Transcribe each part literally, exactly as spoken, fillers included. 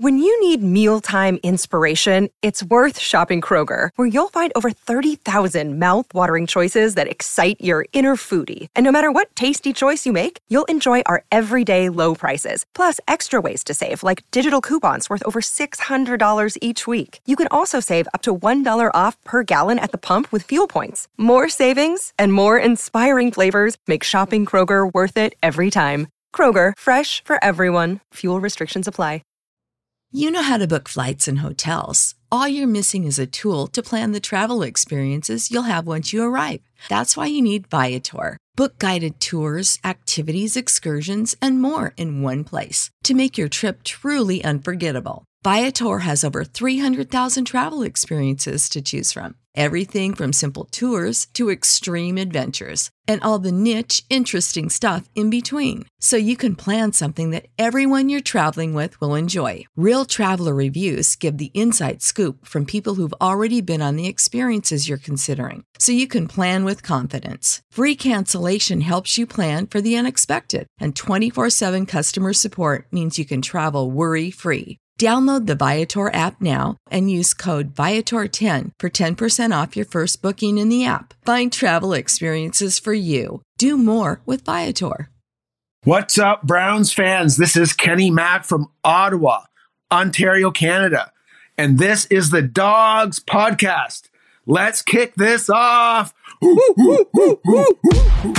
When you need mealtime inspiration, it's worth shopping Kroger, where you'll find over thirty thousand mouth-watering choices that excite your inner foodie. And no matter what tasty choice you make, you'll enjoy our everyday low prices, plus extra ways to save, like digital coupons worth over six hundred dollars each week. You can also save up to one dollar off per gallon at the pump with fuel points. More savings and more inspiring flavors make shopping Kroger worth it every time. Kroger, fresh for everyone. Fuel restrictions apply. You know how to book flights and hotels. All you're missing is a tool to plan the travel experiences you'll have once you arrive. That's why you need Viator. Book guided tours, activities, excursions, and more in one place to make your trip truly unforgettable. Viator has over three hundred thousand travel experiences to choose from. Everything from simple tours to extreme adventures and all the niche, interesting stuff in between. So you can plan something that everyone you're traveling with will enjoy. Real traveler reviews give the inside scoop from people who've already been on the experiences you're considering. So you can plan with confidence. Free cancellation helps you plan for the unexpected. And twenty-four seven customer support means you can travel worry-free. Download the Viator app now and use code Viator ten for ten percent off your first booking in the app. Find travel experiences for you. Do more with Viator. What's up, Browns fans? This is Kenny Mack from Ottawa, Ontario, Canada. And this is the Dogs Podcast. Let's kick this off. Woo, woo, woo, woo, woo.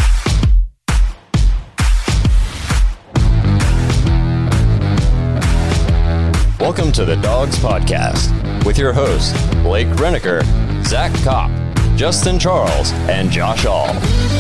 Welcome to the Dogs Podcast with your hosts, Blake Reneker, Zach Kopp, Justin Charles, and Josh All.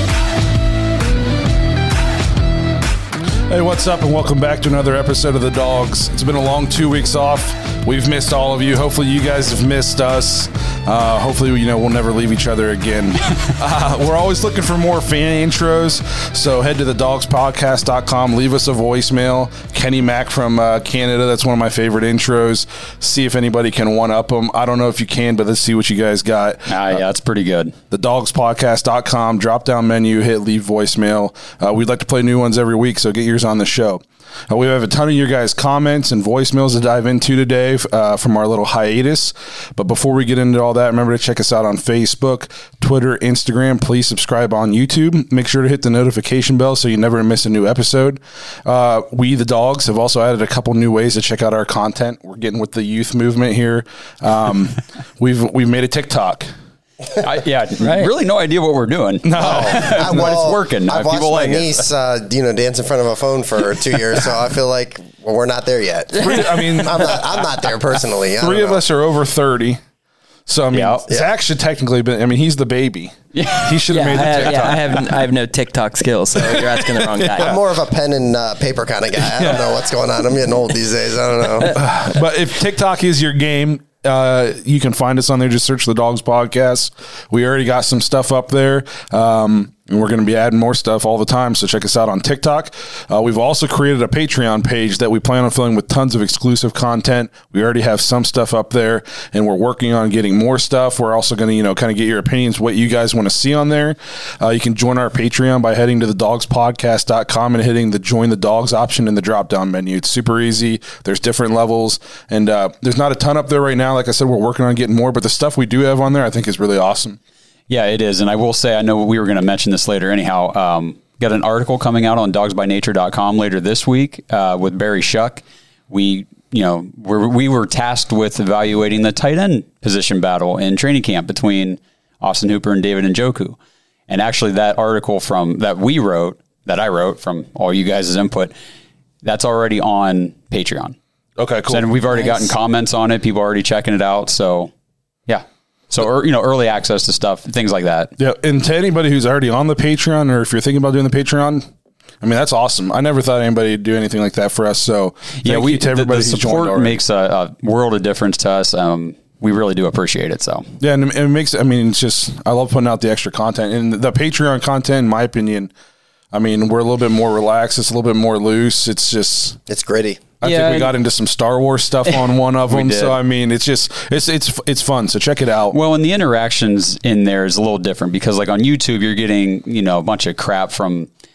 Hey, what's up, and welcome back to another episode of The Dogs. It's been a long two weeks off. We've missed all of you. Hopefully you guys have missed us. Uh, hopefully, you know, we'll never leave each other again. uh, we're always looking for more fan intros, so head to the dogs podcast dot com. Leave us a voicemail. Kenny Mack from uh, Canada, that's one of my favorite intros. See if anybody can one-up them. I don't know if you can, but let's see what you guys got. Ah, yeah, it's pretty good. the dogs podcast dot com, drop-down menu, hit leave voicemail. Uh, we'd like to play new ones every week, so get yours on the show. Uh, we have a ton of your guys' comments and voicemails to dive into today uh, from our little hiatus. But before we get into all that, remember to check us out on Facebook, Twitter, Instagram. Please subscribe on YouTube. Make sure to hit the notification bell so you never miss a new episode. Uh, we, the Dogs, have also added a couple new ways to check out our content. We're getting with the youth movement here. Um, we've we've made a TikTok. I, yeah, right. Really no idea what we're doing. No. I, but well, it's working. I've People watched like my it. niece, uh, you know, dance in front of a phone for two years, so I feel like well, we're not there yet. Three, I mean, I'm not, I'm not there personally. I three don't of know. us are over thirty. So, I mean, Yeah. Zach should technically be, I mean, he's the baby. Yeah. He should have Yeah, made the I have, TikTok. yeah, I have I have no TikTok skills, so you're asking the wrong guy. I'm more of a pen and uh, paper kind of guy. I don't know what's going on. I'm getting old these days. I don't know. But if TikTok is your game, uh, you can find us on there. Just search the Dogs Podcast. We already got some stuff up there. Um, and we're going to be adding more stuff all the time. So check us out on TikTok. Uh, we've also created a Patreon page that we plan on filling with tons of exclusive content. We already have some stuff up there, and we're working on getting more stuff. We're also going to, you know, kind of get your opinions, what you guys want to see on there. Uh, you can join our Patreon by heading to the dogs podcast dot com and hitting the Join the Dogs option in the drop-down menu. It's super easy. There's different levels, and uh, there's not a ton up there right now. Like I said, we're working on getting more, but the stuff we do have on there I think is really awesome. Yeah, it is. And I will say, I know we were going to mention this later anyhow. Um, got an article coming out on dogs by nature dot com later this week uh, with Barry Shuck. We, you know, we're, we were tasked with evaluating the tight end position battle in training camp between Austin Hooper and David Njoku. And actually that article from that we wrote, that I wrote from all you guys' input, that's already on Patreon. Okay, cool. So, and we've already Nice. gotten comments on it. People are already checking it out. So, yeah. So, or, you know, early access to stuff, things like that. Yeah, and to anybody who's already on the Patreon, or if you're thinking about doing the Patreon, I mean, that's awesome. I never thought anybody would do anything like that for us. So, thank Yeah, we you to the, everybody the who's joined support already. makes a, a world of difference to us. Um, we really do appreciate it. So, Yeah, and it makes, I mean, it's just, I love putting out the extra content. And the Patreon content, in my opinion, I mean, we're a little bit more relaxed. It's a little bit more loose. It's just, It's gritty. I Yeah, think we got into some Star Wars stuff on one of We them. did. So, I mean, it's just, it's, it's, it's fun. So check it out. well, and the interactions in there is a little different because, like on YouTube, you're getting, you know, a bunch of crap from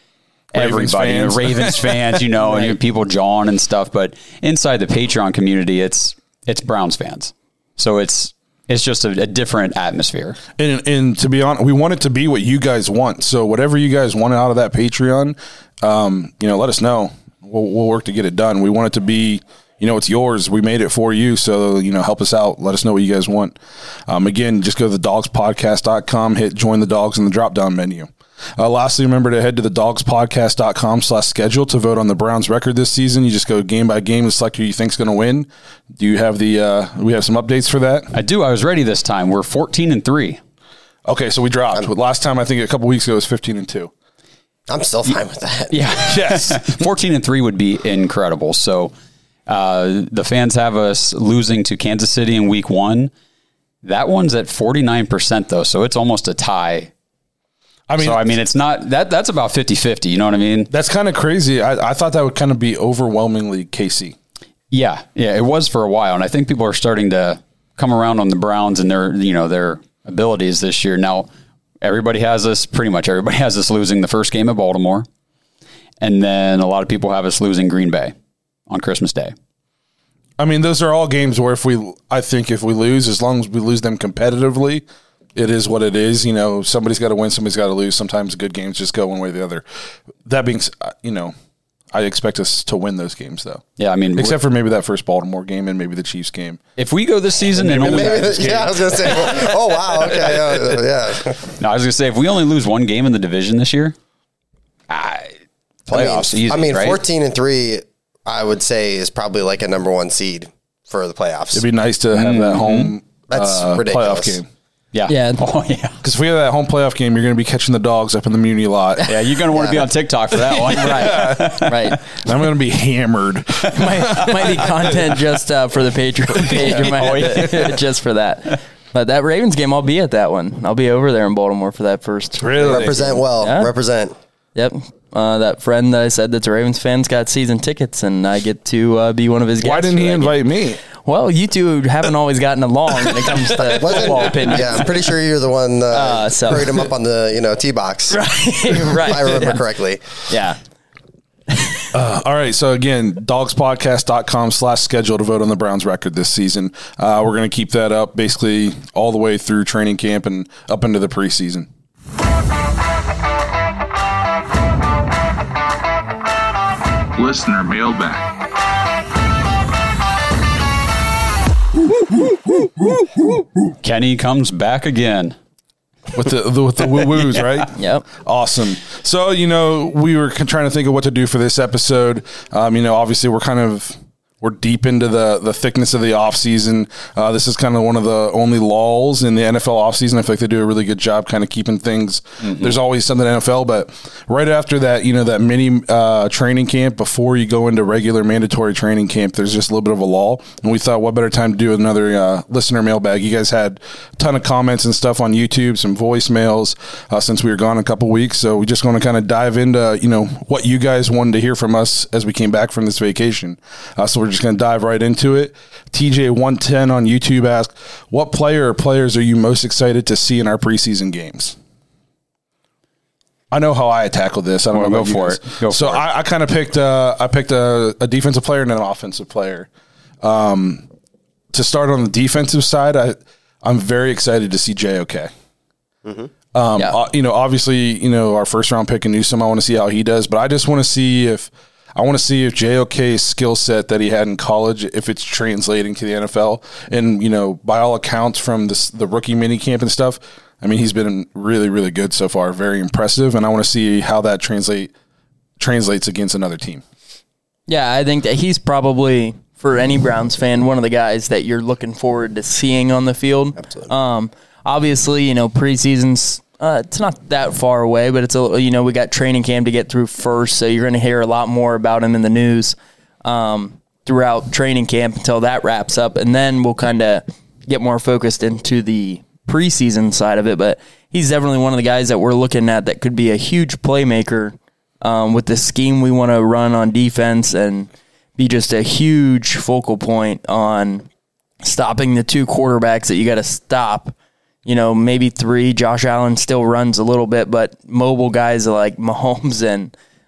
Ravens everybody, fans. the Ravens fans, you know, right. and people jawing and stuff. But inside the Patreon community, it's it's Browns fans. So it's it's just a, a different atmosphere. And, and to be honest, we want it to be what you guys want. So whatever you guys want out of that Patreon, um, you know, let us know. We'll, we'll work to get it done. We want it to be, you know, it's yours. We made it for you. So, you know, help us out. Let us know what you guys want. Um, again, just go to the dogs podcast dot com, hit join the dogs in the drop down menu. Uh, lastly, remember to head to the dogs podcast dot com slash schedule to vote on the Browns record this season. You just go game by game and select who you think's going to win. Do you have the, uh, we have some updates for that? I do. I was ready this time. We're fourteen and three. Okay. So we dropped. I'm, Last time, I think a couple weeks ago, it was fifteen and two. I'm still fine with that. Yeah. Yes. fourteen and three would be incredible. So, uh, the fans have us losing to Kansas City in week one. That one's at forty-nine percent though. So it's almost a tie. I mean, so, I mean, it's not that that's about fifty-fifty. You know what I mean? That's kind of crazy. I, I thought that would kind of be overwhelmingly K C. Yeah. Yeah. It was for a while. And I think people are starting to come around on the Browns and their, you know, their abilities this year. Now, everybody has us, pretty much everybody has us losing the first game at Baltimore. And then a lot of people have us losing Green Bay on Christmas Day. I mean, those are all games where if we, I think if we lose, as long as we lose them competitively, it is what it is. You know, somebody's got to win, somebody's got to lose. Sometimes good games just go one way or the other. That being, you know, I expect us to win those games, though. Yeah, I mean, except for maybe that first Baltimore game and maybe the Chiefs game. If we go this season and, and only maybe the, yeah, I was gonna say, oh wow, okay, yeah, yeah. No, I was gonna say if we only lose one game in the division this year, I, playoffs I mean, easy. I mean, right? fourteen and three, I would say is probably like a number one seed for the playoffs. It'd be nice to have mm-hmm. that home That's uh, ridiculous. playoff game. Yeah. Yeah. Oh, yeah. Because if we have that home playoff game, you're going to be catching the dogs up in the Muni lot. Yeah, you're going to want to yeah. be on TikTok for that one. Right. Right. I'm going to be hammered. might, might be content just uh, for the Patreon page. You might oh, have to, just for that. But that Ravens game, I'll be at that one. I'll be over there in Baltimore for that first. Really? Represent well. Yeah. Represent. Yep. Uh, that friend that I said that's a Ravens fan's got season tickets, and I get to uh, be one of his guests. Why didn't he invite game. me? Well, you two haven't always gotten along when it comes to football opinions. Yeah, I'm pretty sure you're the one uh, uh, so. hurried him up on the you know tee box. Right, right. If I remember yeah. correctly. Yeah. Uh, all right. So again, dogs podcast dot com slash schedule to vote on the Browns record this season. Uh, we're going to keep that up basically all the way through training camp and up into the preseason. Listener mailbag. Kenny comes back again. With the, the with the woo woos, yeah. right? Yep. Awesome. So, you know, we were trying to think of what to do for this episode. Um, you know, obviously we're kind of we're deep into the the thickness of the offseason. Uh, this is kind of one of the only lulls in the N F L offseason. I feel like they do a really good job kind of keeping things. Mm-hmm. There's always something in N F L, but right after that, you know, that mini uh, training camp before you go into regular mandatory training camp, there's just a little bit of a lull. And we thought, what better time to do another uh, listener mailbag? You guys had a ton of comments and stuff on YouTube, some voicemails uh, since we were gone a couple weeks. So we just want to kind of dive into, you know, what you guys wanted to hear from us as we came back from this vacation. Uh, so we're just going to dive right into it. T J one ten on YouTube asked, what player or players are you most excited to see in our preseason games? I know how I tackle this. I don't well, know. Go for it. Go so for I, it. I kind of picked. Uh, I picked a, a defensive player and an offensive player. Um, to start on the defensive side, I I'm very excited to see J O K. Mm-hmm. Um, yeah. uh, you know, obviously, you know, our first round pick in Newsome. I want to see how he does, but I just want to see if. I want to see if J O K's skill set that he had in college, if it's translating to the N F L. And, you know, by all accounts from this, the rookie mini camp and stuff, I mean, he's been really, really good so far, very impressive. And I want to see how that translate translates against another team. Yeah, I think that he's probably, for any Browns fan, one of the guys that you're looking forward to seeing on the field. Absolutely. Um, obviously, you know, preseason's Uh, it's not that far away, but it's a you know we got training camp to get through first, so you're going to hear a lot more about him in the news um, throughout training camp until that wraps up, and then we'll kind of get more focused into the preseason side of it. But he's definitely one of the guys that we're looking at that could be a huge playmaker um, with the scheme we want to run on defense and be just a huge focal point on stopping the two quarterbacks that you got to stop. You know, maybe three. Josh Allen still runs a little bit, but mobile guys like Mahomes and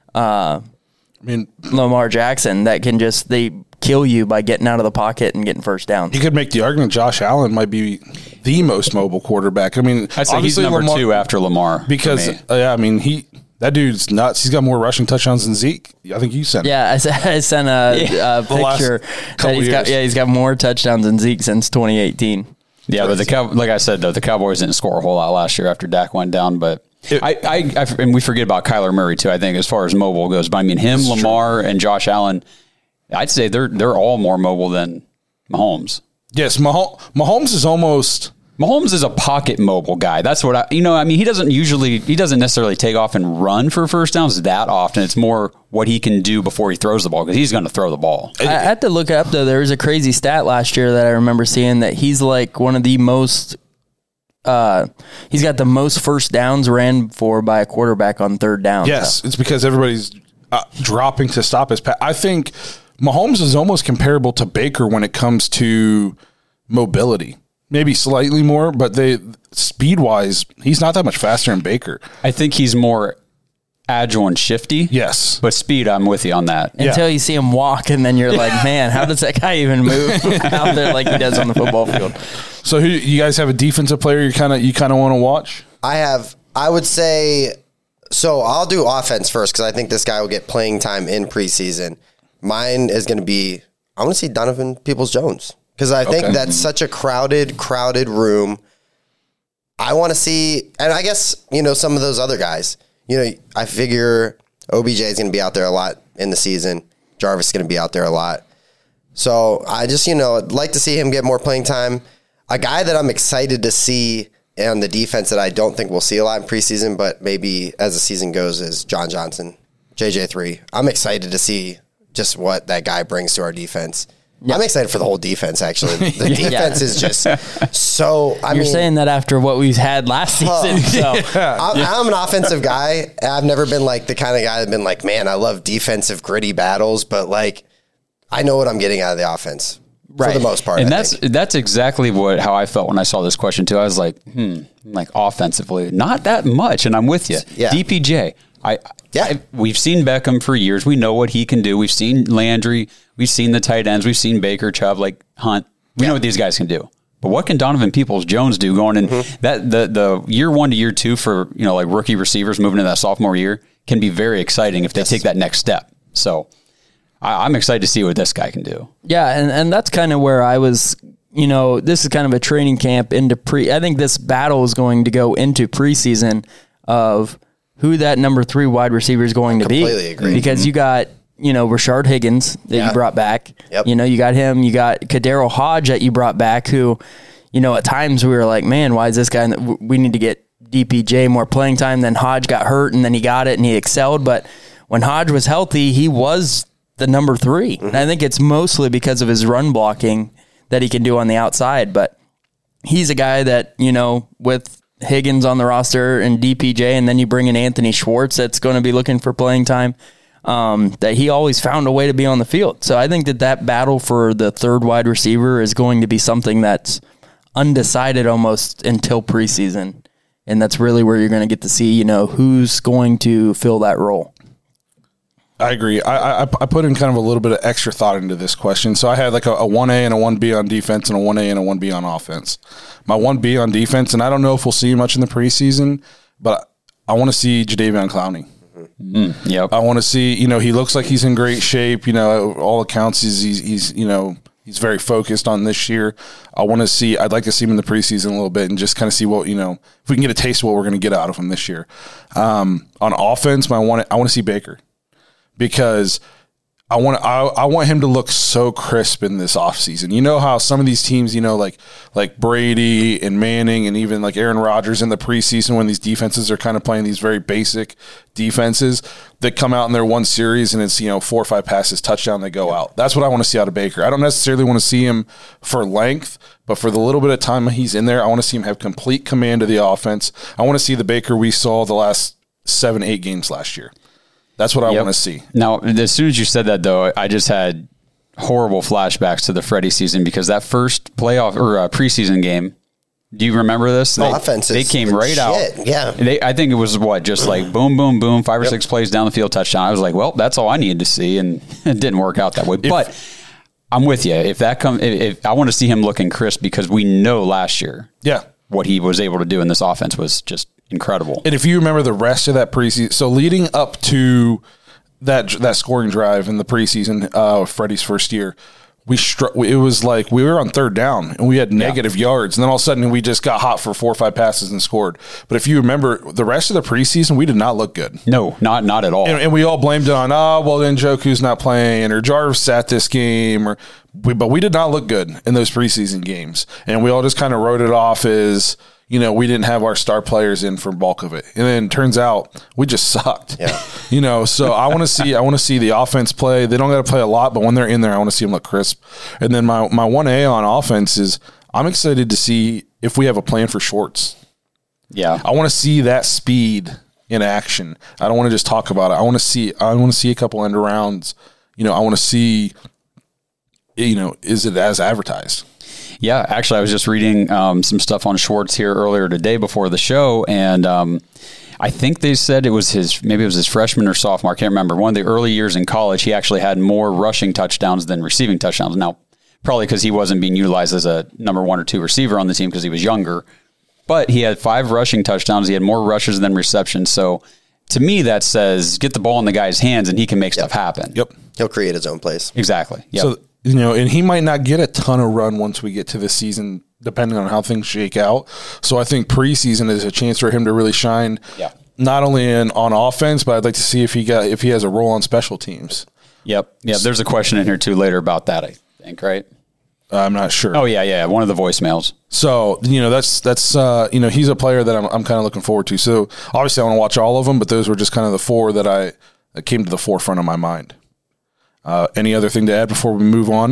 uh, I mean, Lamar Jackson that can just they kill you by getting out of the pocket and getting first down. You could make the argument Josh Allen might be the most mobile quarterback. I mean, I'd say he's number Lamar, two after Lamar because uh, yeah, I mean he that dude's nuts. He's got more rushing touchdowns than Zeke. I think you sent. Yeah, I, I sent a, yeah. a picture that he's got. Yeah, he's got more touchdowns than Zeke since twenty eighteen. Yeah, but the Cow- like I said though, the Cowboys didn't score a whole lot last year after Dak went down, but. It, I, I, I, and we forget about Kyler Murray too. I think as far as mobile goes, but I mean him, Lamar, true. and Josh Allen. I'd say they're they're all more mobile than Mahomes. Yes, Mah- Mahomes is almost Mahomes is a pocket mobile guy. That's what I. You know, I mean, he doesn't usually he doesn't necessarily take off and run for first downs that often. It's more what he can do before he throws the ball because he's going to throw the ball. I had to look up though. There was a crazy stat last year that I remember seeing that he's like one of the most. Uh, he's got the most first downs ran for by a quarterback on third down. Yes, so. It's because everybody's uh, dropping to stop his pass. I think Mahomes is almost comparable to Baker when it comes to mobility. Maybe slightly more, but they speed-wise, he's not that much faster than Baker. I think he's more agile and shifty. Yes. But speed, I'm with you on that. Until yeah. you see him walk, and then you're like, man, how does that guy even move out there like he does on the football field? So, who you guys have a defensive player you kind of you kind of want to watch? I have. I would say. So I'll do offense first because I think this guy will get playing time in preseason. Mine is going to be. I want to see Donovan Peoples-Jones because I think okay. that's such a crowded, crowded room. I want to see, and I guess you know some of those other guys. You know, I figure O B J is going to be out there a lot in the season. Jarvis is going to be out there a lot. So I just, you know, I'd like to see him get more playing time. A guy that I'm excited to see on the defense that I don't think we'll see a lot in preseason, but maybe as the season goes, is John Johnson, J J three. I'm excited to see just what that guy brings to our defense. Yep. I'm excited for the whole defense, actually. The defense yeah. is just so... I You're mean, saying that after what we've had last season. So. yeah. I'm, yeah. I'm an offensive guy. I've never been like the kind of guy that's been like, man, I love defensive gritty battles, but like, I know what I'm getting out of the offense. Right. For the most part. And I that's think. that's exactly what how I felt when I saw this question, too. I was like, hmm, like offensively, not that much. And I'm with you. Yeah. D P J. I, yeah. I we've seen Beckham for years. We know what he can do. We've seen Landry. We've seen the tight ends. We've seen Baker, Chubb, like Hunt. We yeah. know what these guys can do. But what can Donovan Peoples-Jones do going in mm-hmm. that the the year one to year two for you know like rookie receivers moving into that sophomore year can be very exciting if they yes. take that next step. So I, I'm excited to see what this guy can do. Yeah, and, and that's kind of where I was. You know, this is kind of a training camp into pre. I think this battle is going to go into preseason of who that number three wide receiver is going to be. Completely agree. Because mm-hmm. you got, you know, Rashard Higgins that yeah. you brought back. Yep. You know, you got him. You got Kadero Hodge that you brought back who, you know, at times we were like, man, why is this guy? We need to get D P J more playing time. Then Hodge got hurt and then he got it and he excelled. But when Hodge was healthy, he was the number three. Mm-hmm. And I think it's mostly because of his run blocking that he can do on the outside. But he's a guy that, you know, with Higgins on the roster and D P J, and then you bring in Anthony Schwartz that's going to be looking for playing time, um, that he always found a way to be on the field. So I think that that battle for the third wide receiver is going to be something that's undecided almost until preseason. And that's really where you're going to get to see, you know, who's going to fill that role. I agree. I, I I put in kind of a little bit of extra thought into this question. So I had like a, a one A and a one B on defense and a one A and a one B on offense. My one B on defense, and I don't know if we'll see much in the preseason, but I want to see Jadeveon Clowney. Mm-hmm. Yep. I want to see, you know, he looks like he's in great shape. You know, all accounts, he's, he's, he's you know, he's very focused on this year. I want to see, I'd like to see him in the preseason a little bit and just kind of see what, you know, if we can get a taste of what we're going to get out of him this year. Um, on offense, my one, I want to see Baker. Because I want I, I want him to look so crisp in this offseason. You know how some of these teams, you know, like like Brady and Manning and even like Aaron Rodgers in the preseason when these defenses are kind of playing these very basic defenses that come out in their one series and it's, you know, four or five passes, touchdown, they go out. That's what I want to see out of Baker. I don't necessarily want to see him for length, but for the little bit of time he's in there, I want to see him have complete command of the offense. I want to see the Baker we saw the last seven, eight games last year. That's what I yep. want to see. Now, as soon as you said that, though, I just had horrible flashbacks to the Freddie season because that first playoff or uh, preseason game, Do you remember this? They, offense they came right out. Yeah. They, I think it was what, just like boom, boom, boom, five or yep. six plays down the field, touchdown. I was like, well, that's all I needed to see, and it didn't work out that way. If, but I'm with you. If that come, if, if I want to see him looking crisp, because we know last year, yeah, what he was able to do in this offense was just incredible. And if you remember the rest of that preseason, so leading up to that that scoring drive in the preseason, uh, Freddie's first year. We struck. It was like we were on third down and we had negative yeah. yards, and then all of a sudden we just got hot for four or five passes and scored. But if you remember the rest of the preseason, we did not look good. No, not not at all. And, and we all blamed it on, oh, well, then Njoku's not playing, or Jarvis sat this game, or we, but we did not look good in those preseason games, and we all just kind of wrote it off as, you know, we didn't have our star players in for bulk of it. And then it turns out we just sucked. Yeah. You know, so I want to see I want to see the offense play. They don't got to play a lot, but when they're in there, I want to see them look crisp. And then my my one A on offense is I'm excited to see if we have a plan for Schwartz. Yeah. I want to see that speed in action. I don't want to just talk about it. I want to see I want to see a couple end arounds. You know, I want to see, you know, is it as advertised? Yeah, actually, I was just reading um, some stuff on Schwartz here earlier today before the show, and um, I think they said it was his, maybe it was his freshman or sophomore, I can't remember. One of the early years in college, he actually had more rushing touchdowns than receiving touchdowns. Now, probably because he wasn't being utilized as a number one or two receiver on the team because he was younger, but he had five rushing touchdowns. He had more rushes than receptions. So to me, that says get the ball in the guy's hands and he can make yep. stuff happen. Yep. He'll create his own plays. Exactly. Yep. So, you know, and he might not get a ton of run once we get to the season, depending on how things shake out. So I think preseason is a chance for him to really shine, yeah. not only in on offense, but I'd like to see if he got if he has a role on special teams. Yep. Yep. There's a question in here too later about that, I think, right? I'm not sure. Oh yeah, yeah. One of the voicemails. So, you know, that's that's uh, you know, he's a player that I'm I'm kind of looking forward to. So obviously I want to watch all of them, but those were just kind of the four that I that came to the forefront of my mind. Uh, any other thing to add before we move on?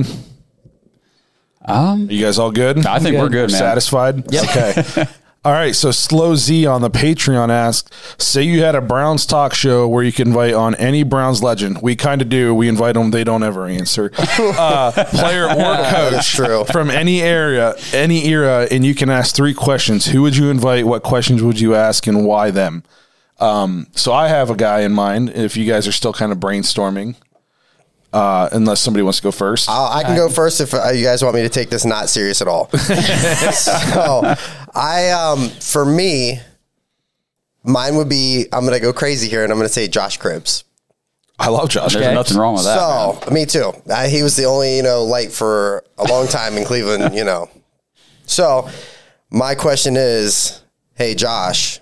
Um, Are you guys all good? I think good. we're good, man. Satisfied? Yep. Okay. All right. So Slow Z on the Patreon asked, say you had a Browns talk show where you can invite on any Browns legend. We kind of do. We invite them. They don't ever answer. Uh, player or coach true. from any area, any era, and you can ask three questions. Who would you invite? What questions would you ask, and why them? Um, so I have a guy in mind. If you guys are still kind of brainstorming. Uh, unless somebody wants to go first. I'll, I can go first if uh, you guys want me to take this not serious at all. So, I, um, for me, mine would be, I'm going to go crazy here and I'm going to say Josh Cribbs. I love Josh. There's Cribbs. nothing wrong with that. So, man. Me too. Uh, he was the only, you know, light for a long time in Cleveland, you know. So, my question is, hey, Josh,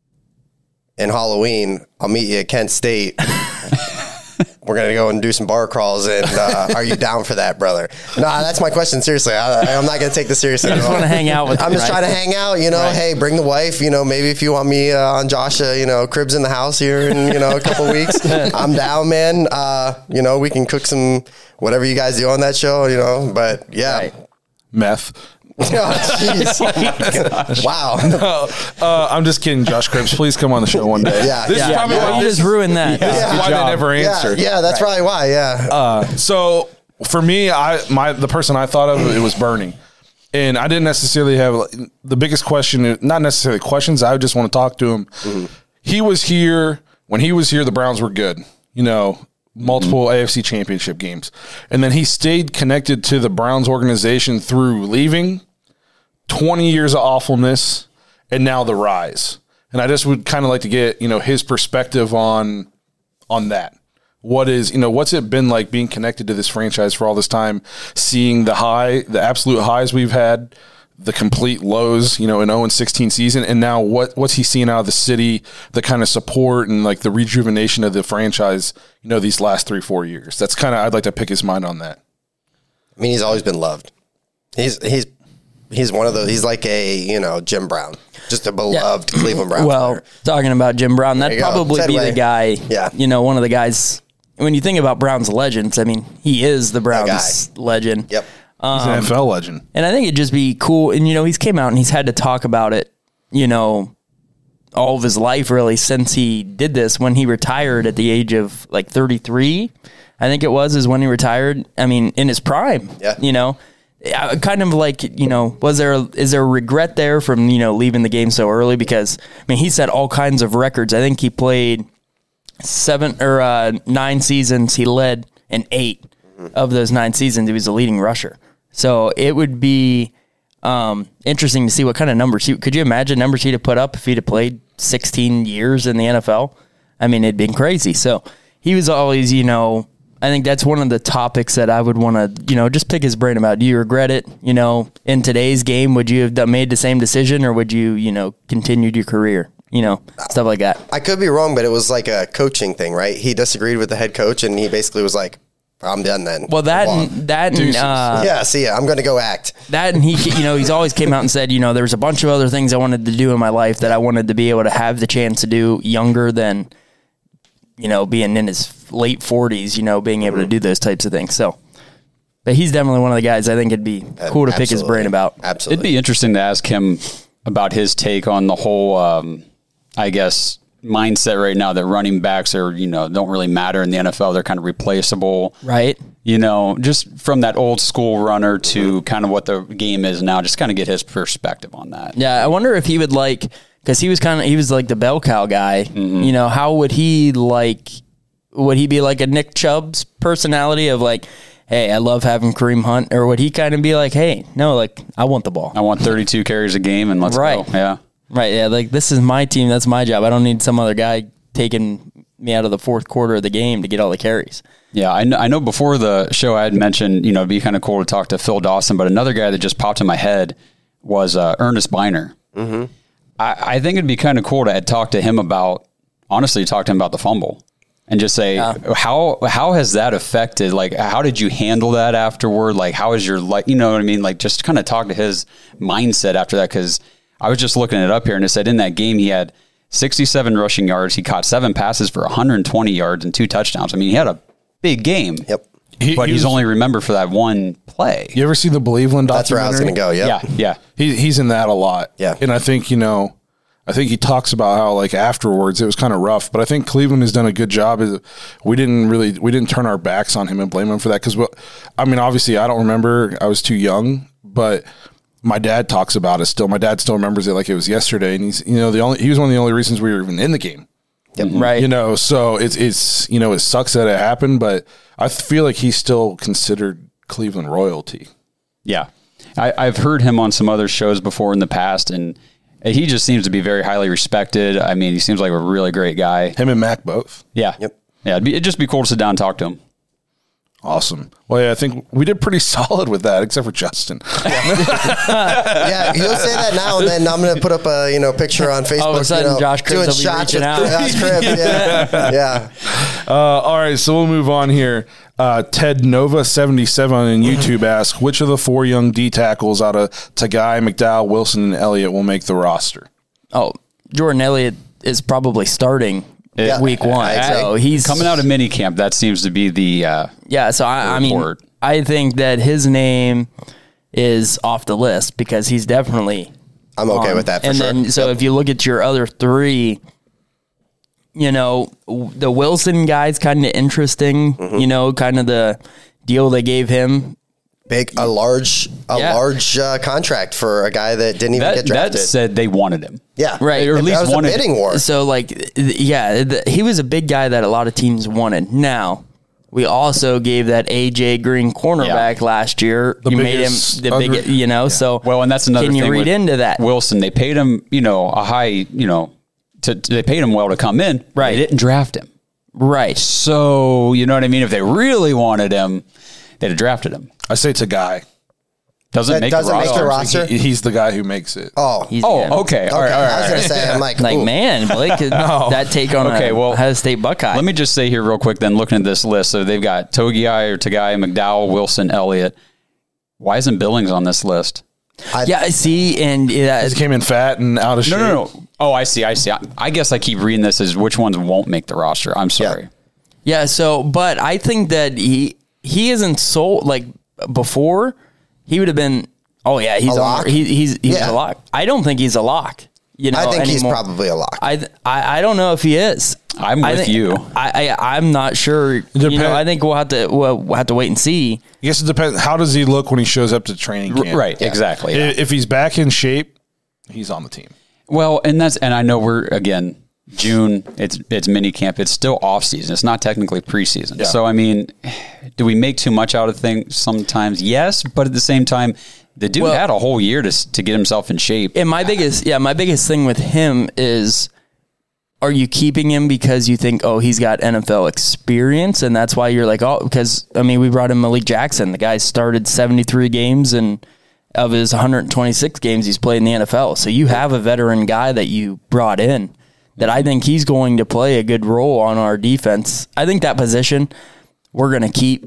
in Halloween, I'll meet you at Kent State. We're going to go and do some bar crawls, and uh, are you down for that, brother? Nah, that's my question. Seriously, I, I'm not going to take this seriously. I just want to hang out with I'm him, just right? trying to hang out, you know, right. Hey, bring the wife, you know, maybe if you want me uh, on Josh, uh, you know, Cribbs in the house here in, you know, a couple weeks, I'm down, man. Uh, you know, we can cook some, whatever you guys do on that show, you know, but yeah. Right. Meth. Oh, jeez. Wow. uh, I'm just kidding, Josh Cribbs. Please come on the show one day. Yeah. This Yeah, is probably yeah, why you just ruined that. This Yeah. is why Good they job. never answer. Yeah, yeah that's right. probably why, yeah. Uh, so for me, I my the person I thought of, it was Bernie. And I didn't necessarily have the biggest question, not necessarily questions. I just want to talk to him. Mm-hmm. He was here. When he was here, the Browns were good. You know, multiple mm-hmm. A F C championship games. And then he stayed connected to the Browns organization through leaving, twenty years of awfulness, and now the rise. And I just would kind of like to get, you know, his perspective on on that. What is, you know, what's it been like being connected to this franchise for all this time, seeing the high, the absolute highs we've had, the complete lows, you know, an oh and sixteen season, and now what what's he seeing out of the city, the kind of support and like the rejuvenation of the franchise, you know, these last three, four years. That's kind of, I'd like to pick his mind on that. I mean, he's always been loved. He's, he's, He's one of those. He's like a, you know, Jim Brown, just a beloved yeah. Cleveland Browns Well, player. Talking about Jim Brown, that'd probably be the guy. Yeah. You know, one of the guys. When you think about Browns legends, I mean, he is the Browns legend. Yep. Um, he's an N F L legend. And I think it'd just be cool. And, you know, he's came out and he's had to talk about it, you know, all of his life, really, since he did this. When he retired at the age of like thirty-three, I think it was, is when he retired. I mean, in his prime, yeah. you know. uh, kind of like, you know, was there, is there a regret there from, you know, leaving the game so early? Because, I mean, he set all kinds of records. I think he played seven or uh, nine seasons. He led in eight of those nine seasons. He was the leading rusher. So it would be um, interesting to see what kind of numbers he, could you imagine numbers he'd have put up if he'd have played sixteen years in the N F L? I mean, it'd been crazy. So he was always, you know, I think that's one of the topics that I would want to, you know, just pick his brain about. Do you regret it? You know, in today's game, would you have done, made the same decision, or would you, you know, continued your career? You know, stuff like that. I could be wrong, but it was like a coaching thing, right? He disagreed with the head coach, and he basically was like, I'm done then. Well, that and, that and, uh, yeah, see ya. I'm going to go act. That and he, you know, he's always came out and said, you know, there's a bunch of other things I wanted to do in my life that I wanted to be able to have the chance to do younger than, you know, being in his late forties, you know, being able to do those types of things. So, but he's definitely one of the guys I think it'd be cool to Absolutely. pick his brain about. Absolutely. It'd be interesting to ask him about his take on the whole, um, I guess, mindset right now that running backs are, you know, don't really matter in the N F L. They're kind of replaceable. Right. You know, just from that old school runner to kind of what the game is now, just kind of get his perspective on that. Yeah, I wonder if he would like, because he was kind of, he was like the bell cow guy. Mm-hmm. You know, how would he like, would he be like a Nick Chubb's personality of like, hey, I love having Kareem Hunt? Or would he kind of be like, hey, no, like, I want the ball. I want thirty-two carries a game and let's right. go. Yeah. Right, yeah, like this is my team, that's my job. I don't need some other guy taking me out of the fourth quarter of the game to get all the carries. Yeah, I know, I know before the show I had mentioned, you know, it'd be kind of cool to talk to Phil Dawson, but another guy that just popped in my head was uh, Ernest Biner. Mm-hmm. I, I think it'd be kind of cool to talk to him about, honestly, talk to him about the fumble and just say, yeah. how how has that affected, like, how did you handle that afterward? Like, how is your, like, you know what I mean? Like, just kind of talk to his mindset after that, because I was just looking it up here, and it said in that game he had sixty-seven rushing yards. He caught seven passes for one hundred twenty yards and two touchdowns. I mean, he had a big game. Yep. He, but he he's was, only remembered for that one play. You ever see the Believeland documentary? That's where I was going to go. Yep. Yeah, yeah. He, he's in that a lot. Yeah. And I think, you know, I think he talks about how, like, afterwards it was kind of rough, but I think Cleveland has done a good job. We didn't really, we didn't turn our backs on him and blame him for that. Cause, I mean, obviously I don't remember, I was too young, but my dad talks about it still. My dad still remembers it like it was yesterday. And he's, you know, the only, he was one of the only reasons we were even in the game. Yep. Right. You know, so it's, it's, you know, it sucks that it happened, but I feel like he's still considered Cleveland royalty. Yeah. I, I've heard him on some other shows before in the past, and he just seems to be very highly respected. I mean, he seems like a really great guy. Him and Mac both. Yeah. Yep. Yeah. It'd, be, it'd just be cool to sit down and talk to him. Awesome. Well, yeah, I think we did pretty solid with that, except for Justin. Yeah, you'll say that now, and then I'm going to put up a you know picture on Facebook. All of a sudden, you know, Josh Cribbs doing will be shots reaching with out. Josh Cribbs. Yeah, yeah. Uh, all right, so we'll move on here. Uh, Ted Nova seventy-seven on YouTube asks, which of the four young D tackles out of Tagai, McDowell, Wilson, and Elliott will make the roster? Oh, Jordan Elliott is probably starting Yeah. week one. So he's Coming out of minicamp, that seems to be the uh, Yeah, so I, I mean, report. I think that his name is off the list because he's definitely I'm okay on. with that for and sure. then, so if you look at your other three, you know, the Wilson guy's kind of interesting. Mm-hmm. You know, kind of the deal they gave him. Big, a large, a Yeah. large uh, contract for a guy that didn't even that, get that drafted. said they wanted him. Yeah, Right. Or at That least was a wanted bidding war. So, like, th- yeah, th- he was a big guy that a lot of teams wanted. Now, we also gave that A J Green cornerback Yeah. last year. The you made him biggest the big, under- you know. So, Well, and that's another Can thing. you read with into that? Wilson, they paid him, you know, a high, you know, to, they paid him well to come in. Right. They didn't draft him. right? So, you know what I mean? If they really wanted him, they'd have drafted him. I say Tagai. Doesn't That make doesn't the make roster. the roster. He, he's the guy who makes it. Oh, He's Oh, the- okay. All right, okay. all right. I was all gonna right. say, I'm like, Like, ooh. man, Blake, that take on Okay, a well, Ohio State Buckeye. Let me just say here real quick then, looking at this list. So they've got Togiai or Tagai, McDowell, Wilson, Elliott. Why isn't Billings on this list? I, yeah, I see, and yeah, He came in fat and out of shape. No, no, no. Oh, I see. I see. I, I guess I keep reading this as which ones won't make the roster. I'm sorry. yeah. So, but I think that he he isn't so like before he would have been. Oh yeah, he's A on, lock? he, he's he's Yeah. a lock. I don't think he's a lock. You know, I think he's anymore. probably a lock. I, I I don't know if he is. I'm I with think- you. I, I I'm not sure. You know, I think we'll have to we'll, we'll have to wait and see. I guess it depends. How does he look when he shows up to training camp? Right, exactly. I- If he's back in shape, he's on the team. Well, and that's and I know we're again June. It's it's mini camp. It's still off season. It's not technically preseason. Yeah. So I mean, do we make too much out of things sometimes? Yes, but at the same time, the dude Well- had a whole year to to get himself in shape. And my biggest yeah my biggest thing with him is, are you keeping him because you think, oh, he's got N F L experience and that's why you're like, oh, because I mean we brought in Malik Jackson. The guy started seventy-three games and of his one hundred twenty-six games he's played in the N F L. So you have a veteran guy that you brought in that I think he's going to play a good role on our defense. I think that position we're going to keep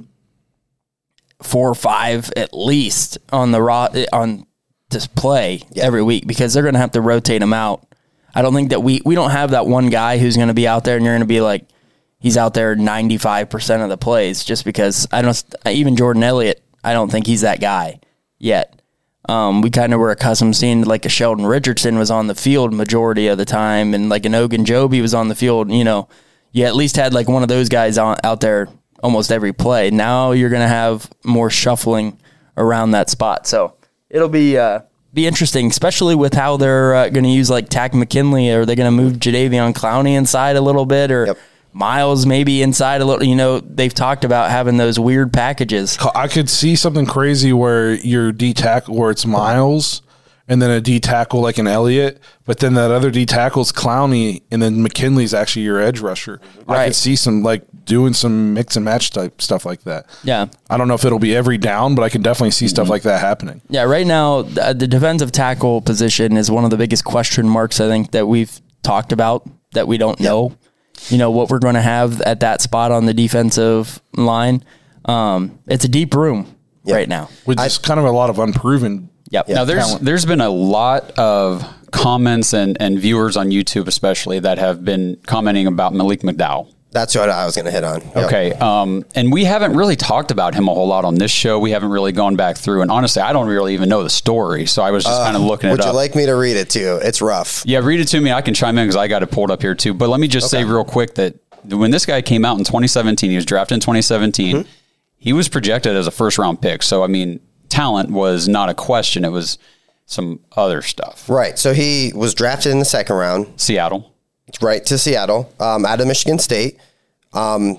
four or five at least on the raw on display Yeah. every week because they're going to have to rotate him out. I don't think that we we don't have that one guy who's going to be out there and you're going to be like he's out there ninety-five percent of the plays just because I don't even Jordan Elliott, I don't think he's that guy yet. Um, we kind of were accustomed to seeing like a Sheldon Richardson was on the field majority of the time and like an Ogunjobi was on the field, you know, you at least had like one of those guys on, out there almost every play. Now you're going to have more shuffling around that spot. So it'll be uh, be interesting, especially with how they're uh, going to use like Tack McKinley. Are they going to move Jadeveon Clowney inside a little bit or Yep. Miles maybe inside a little? You know, they've talked about having those weird packages. I could see something crazy where your D tackle, where it's Miles, and then a D tackle like an Elliott, but then that other D tackle's Clowney, and then McKinley's actually your edge rusher. I Right. could see some like doing some mix and match type stuff like that. Yeah. I don't know if it'll be every down, but I can definitely see stuff like that happening. Yeah, right now the, the defensive tackle position is one of the biggest question marks I think that we've talked about that we don't know. You know what we're going to have at that spot on the defensive line. Um, it's a deep room Yep. right now. With just kind of a lot of unproven. Yep. Now there's talent. there's been a lot of comments and, and viewers on YouTube especially that have been commenting about Malik McDowell. That's what I was going to hit on. Yep. Okay. Um, and we haven't really talked about him a whole lot on this show. We haven't really gone back through. And honestly, I don't really even know the story. So I was just kind of looking it Would up. you like me to read it to you? It's rough. Yeah, read it to me. I can chime in because I got it pulled up here too. But let me just say real quick that when this guy came out in twenty seventeen, he was drafted in twenty seventeen. Mm-hmm. He was projected as a first round pick. So, I mean, talent was not a question. It was some other stuff. Right. So he was drafted in the second round. Seattle. Right to Seattle, um, out of Michigan State. Um,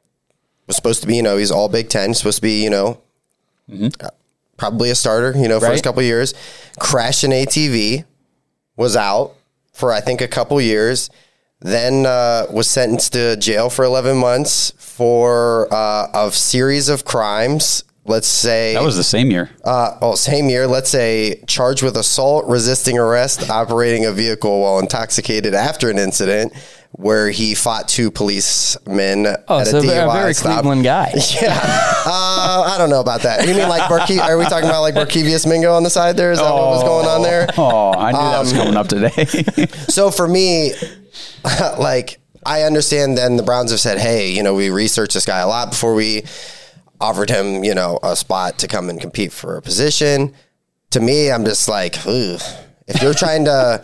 was supposed to be, you know, he's all Big Ten. Supposed to be, you know, mm-hmm. probably a starter, you know, Right. first couple of years. Crashed an A T V, was out for I think a couple years. Then uh, was sentenced to jail for eleven months for uh, a series of crimes. Let's say That was the same year. Uh, oh, same year. Let's say charged with assault, resisting arrest, operating a vehicle while intoxicated after an incident where he fought two policemen Oh, at so a D U I a very stop. Cleveland guy. Yeah, uh, I don't know about that. You mean like Barke- Are we talking about like Barkevius Mingo on the side there? Is that what was going on there? Oh, I knew that was Um, coming up today. So for me, like, I understand then the Browns have said, hey, you know, we researched this guy a lot before we offered him, you know, a spot to come and compete for a position. To me, I'm just like, ugh. If you're trying to,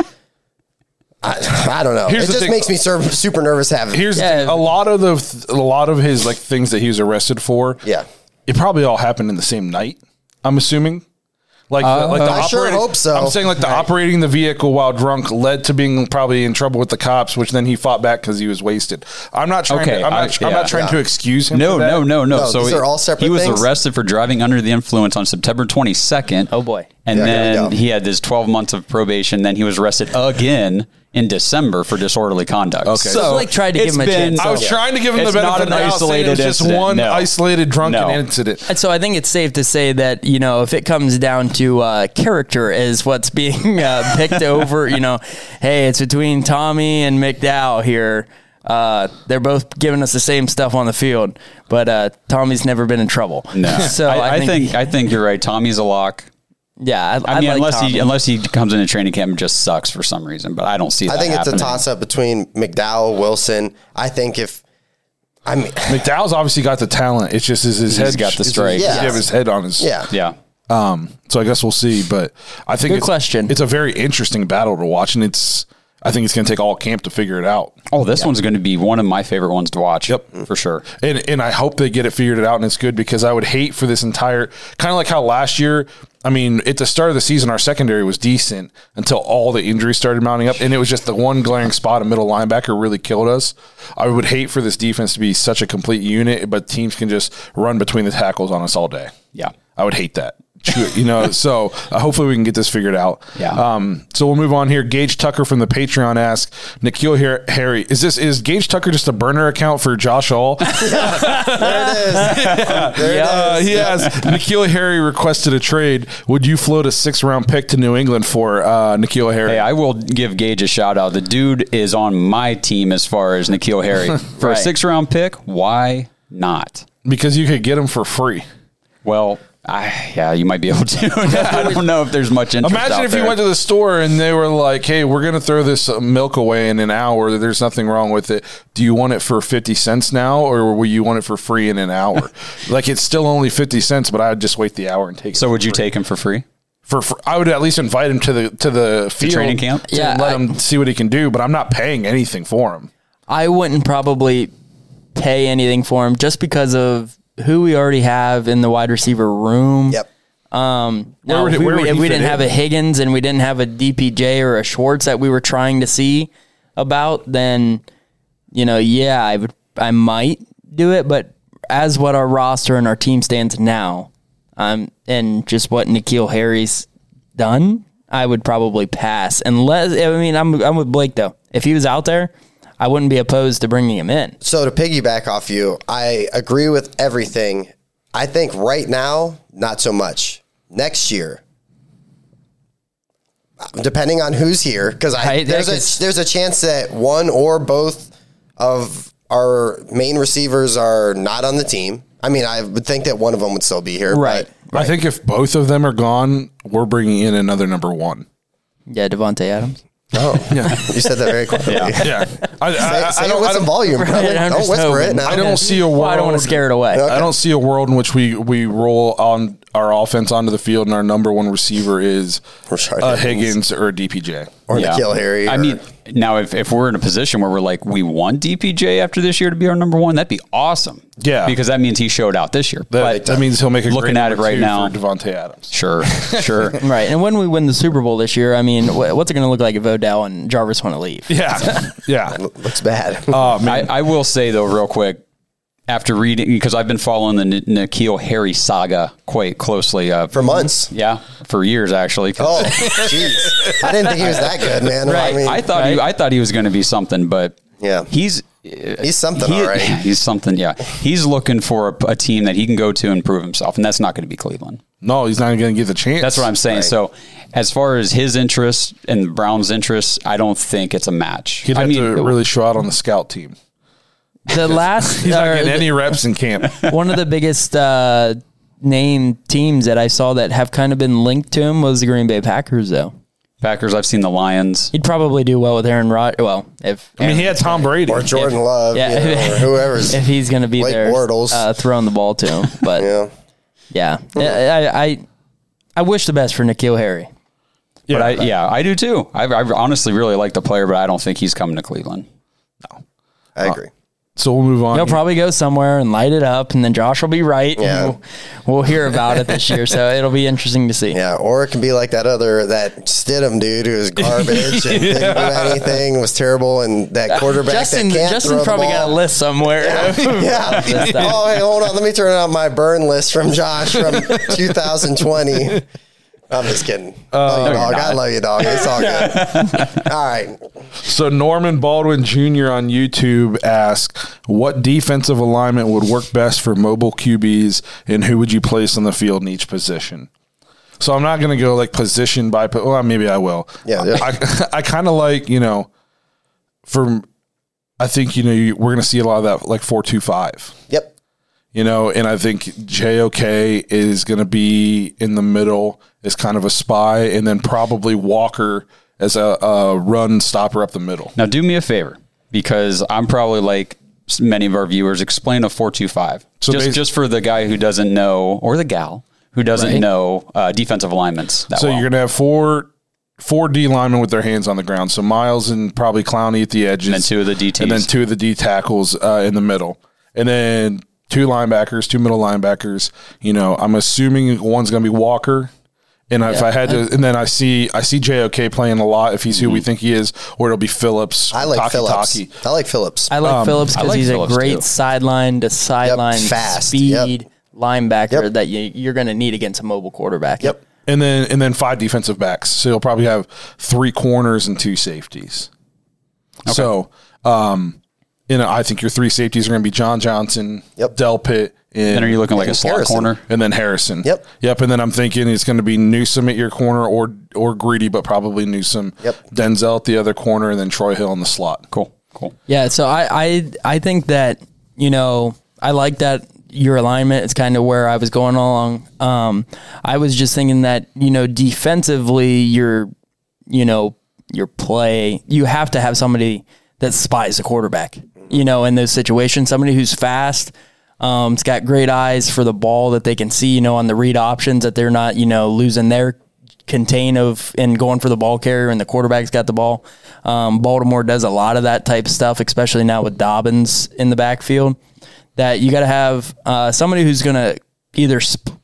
I, I don't know. Here's it the just thing. makes me sur- super nervous having. Here's Yeah. the thing. a lot of the a lot of his like things that he was arrested for. Yeah. It probably all happened in the same night. I'm assuming. Like, the, like the I sure operating- hope so. I'm saying like the operating the vehicle while drunk led to being probably in trouble with the cops, which then he fought back because he was wasted. I'm not trying. Okay, to, I'm, I- not, I'm yeah. not trying Yeah. to excuse him. No, for that. no, no, no. No, So these he- are all separate He was things? arrested for driving under the influence on September twenty-second. Oh, boy. And Yeah, then yeah, yeah. he had this twelve months of probation. Then he was arrested again in December for disorderly conduct. Okay. So Blake tried to give it's him a been- chance. I was Yeah. trying to give him It's the benefit not of an the doubt, saying isolated it was just incident. one No. isolated drunken No. incident. And so I think it's safe to say that, you know, if it comes down to uh, character is what's being uh, picked over, you know, hey, it's between Tommy and McDowell here. Uh, they're both giving us the same stuff on the field, but uh, Tommy's never been in trouble. No. So I, I think, think, I think you're right. Tommy's a lock. yeah, I, I mean, like unless Tommy. he unless he comes into training camp and just sucks for some reason, but I don't see that I think it's happening. a toss up between McDowell, Wilson. I think if, I mean, McDowell's obviously got the talent. It's just is his He's head got the it's strike. His, Yeah. yeah, his head on his. yeah. Yeah. Um, so I guess we'll see. But I think Good it's, question. it's a very interesting battle to watch, and it's I think it's going to take all camp to figure it out. Oh, this yeah. one's going to be one of my favorite ones to watch. Yep, for sure. And and I hope they get it figured it out, and it's good because I would hate for this entire kind of like how last year. I mean, at the start of the season, our secondary was decent until all the injuries started mounting up, and it was just the one glaring spot a middle linebacker really killed us. I would hate for this defense to be such a complete unit, but teams can just run between the tackles on us all day. Yeah, I would hate that. You know, so uh, hopefully we can get this figured out. Yeah. Um, so we'll move on here. Gage Tucker from the Patreon asks, N'Keal Har- Harry, is this is Gage Tucker just a burner account for Josh Hall? There it is. There Uh, it is. he asks, N'Keal Harry requested a trade. Would you float a six round pick to New England for uh, N'Keal Harry? Hey, I will give Gage a shout out. The dude is on my team as far as N'Keal Harry. For Right. a six round pick, why not? Because you could get him for free. Well, I, yeah, you might be able to. I don't know if there's much interest Imagine out if there. you went to the store and they were like, hey, we're going to throw this uh, milk away in an hour. There's nothing wrong with it. Do you want it for fifty cents now, or will you want it for free in an hour? Like, it's still only fifty cents, but I would just wait the hour and take it. So would you free. take him for free? For, for I would at least invite him to the to the field, training camp? to Yeah, let I- him see what he can do. But I'm not paying anything for him. I wouldn't probably pay anything for him just because of who we already have in the wide receiver room. Yep. Um, Where now, would if he- we, where would if he we fit didn't have in? a Higgins and we didn't have a D P J or a Schwartz that we were trying to see about, then, you know, yeah, I would, I might do it. But as what our roster and our team stands now, um, and just what N'Keal Harry's done, I would probably pass. Unless, I mean, I'm, I'm with Blake though. If he was out there, I wouldn't be opposed to bringing him in. So to piggyback off you, I agree with everything. I think right now, not so much. Next year, depending on who's here, because I Right, there's that a gets- there's a chance that one or both of our main receivers are not on the team. I mean, I would think that one of them would still be here, Right. but I think if both of them are gone, we're bringing in another number one. Yeah, Devontae Adams. oh, yeah, you said that very quickly. Yeah, I, I, Say, I, say I it don't. with I some don't, volume, Right, brother. I'm Don't just whisper it hoping. now. I don't see a world. Well, I don't want to scare it away. I don't see a world in which we, we roll on our offense onto the field and our number one receiver is Rashard a Higgins. Higgins or a D P J. or N'Keal Harry. I or- mean, now if, if we're in a position where we're like, we want D P J after this year to be our number one, that'd be awesome. Yeah. Because that means he showed out this year. That, But that means he'll make a looking great at it number right two now, for Devontae Adams. sure, sure. Right. And when we win the Super Bowl this year, I mean, wh- what's it going to look like if Odell and Jarvis want to leave? Yeah, yeah. looks bad. Oh I, man, I will say though, real quick, after reading, because I've been following the N- N'Keal Harry saga quite closely uh, For months. yeah, for years actually. 'cause Oh, jeez. I didn't think he was that good, man. Right. I mean, I thought he, I thought he was going to be something, but Yeah. he's he's something, he- all right. He's something, yeah. He's looking for a, a team that he can go to and prove himself, and that's not going to be Cleveland. no, he's not going to get the chance. That's what I'm saying. Right. So, as far as his interests and Brown's interests, I don't think it's a match. He'd I have mean, to really show out on the scout team. The last, He's not or getting the- any reps in camp. one of the biggest uh, name teams that I saw that have kind of been linked to him was the Green Bay Packers, though. Packers, I've seen the Lions. He'd probably do well with Aaron Rodgers. Well, if I mean, he had Tom Brady. Or Jordan Love, yeah, you know, or whoever's. if he's going to be Blake there, Bortles. uh, throwing the ball to him. But yeah. yeah, I, I I wish the best for N'Keal Harry. But I, yeah, I do too. I, I honestly really like the player, but I don't think he's coming to Cleveland. I agree. So we'll move on. He'll probably go somewhere and light it up, and then Josh will be right. Yeah. And we'll, we'll hear about it this year, so it'll be interesting to see. Yeah, or it can be like that other that Stidham dude who was garbage and didn't do anything, was terrible, and that quarterback Justin, that can't Justin throw the probably ball. got a list somewhere. Yeah. This stuff. Oh, hey, hold on. Let me turn out my burn list from Josh from two thousand twenty. I'm just kidding. love you, no, you're dog. I not. love you, dog. It's all good. All right. So Norman Baldwin Junior on YouTube asked, what defensive alignment would work best for mobile Q Bs, and who would you place on the field in each position? So I'm not going to go like position by, po- well, maybe I will. Yeah, yeah. I, I kind of like, you know, for, I think, you know, you, we're going to see a lot of that like four two five. Yep. You know, and I think J O K is going to be in the middle as kind of a spy, and then probably Walker as a, a run stopper up the middle. Now, do me a favor, because I'm probably like many of our viewers. Explain a four two five. So just basi- just for the guy who doesn't know, or the gal who doesn't Right. know uh, defensive alignments that So well. you're going to have four four D linemen with their hands on the ground. So Miles and probably Clowney at the edges. And then two of the D Ts. And then two of the D tackles uh, in the middle. And then two linebackers, two middle linebackers. You know, I'm assuming one's going to be Walker. And if I had to, and then I see I see J O K playing a lot if he's who we think he is, or it'll be Phillips. I like Taki Phillips. Taki. I like Phillips. I like Phillips I because like he's Phillips a great too. sideline to sideline fast. speed Yep. linebacker Yep. that you, you're going to need against a mobile quarterback. Yep. And then and then five defensive backs. So you'll probably have three corners and two safeties. So, um, you know, I think your three safeties are going to be John Johnson, Yep. Delpit, and, then are you looking like a And slot Harrison. corner? and then Harrison. Yep. Yep. And then I'm thinking it's going to be Newsome at your corner or or Greedy, but probably Newsome. Yep. Denzel at the other corner, and then Troy Hill in the slot. Cool, cool. Yeah, so I, I I think that, you know, I like that your alignment is kind of where I was going along. Um, I was just thinking that, you know, defensively, your, you know, your play, you have to have somebody that spies the quarterback, you know, in those situations, somebody who's fast. Um, it's got great eyes for the ball that they can see, you know, on the read options that they're not, you know, losing their contain of and going for the ball carrier and the quarterback's got the ball. Um, Baltimore does a lot of that type of stuff, especially now with Dobbins in the backfield, that you got to have uh, somebody who's going to either sp-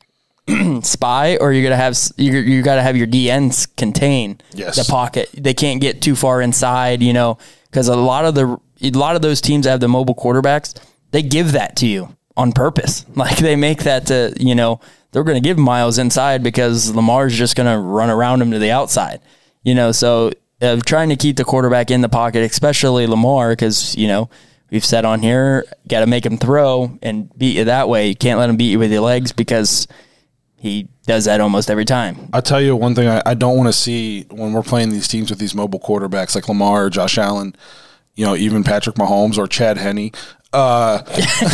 spy or you're going to have, you you got to have your D Ns contain Yes. the pocket. They can't get too far inside, you know, because a lot of the, a lot of those teams that have the mobile quarterbacks, they give that to you on purpose. Like they make that to, you know, they're going to give Miles inside because Lamar's just going to run around him to the outside, you know, so uh, trying to keep the quarterback in the pocket, especially Lamar, because, you know, we've said on here, got to make him throw and beat you that way. You can't let him beat you with your legs because he does that almost every time. I'll tell you one thing I, I don't want to see when we're playing these teams with these mobile quarterbacks like Lamar, Josh Allen, you know, even Patrick Mahomes or Chad Henne. Uh,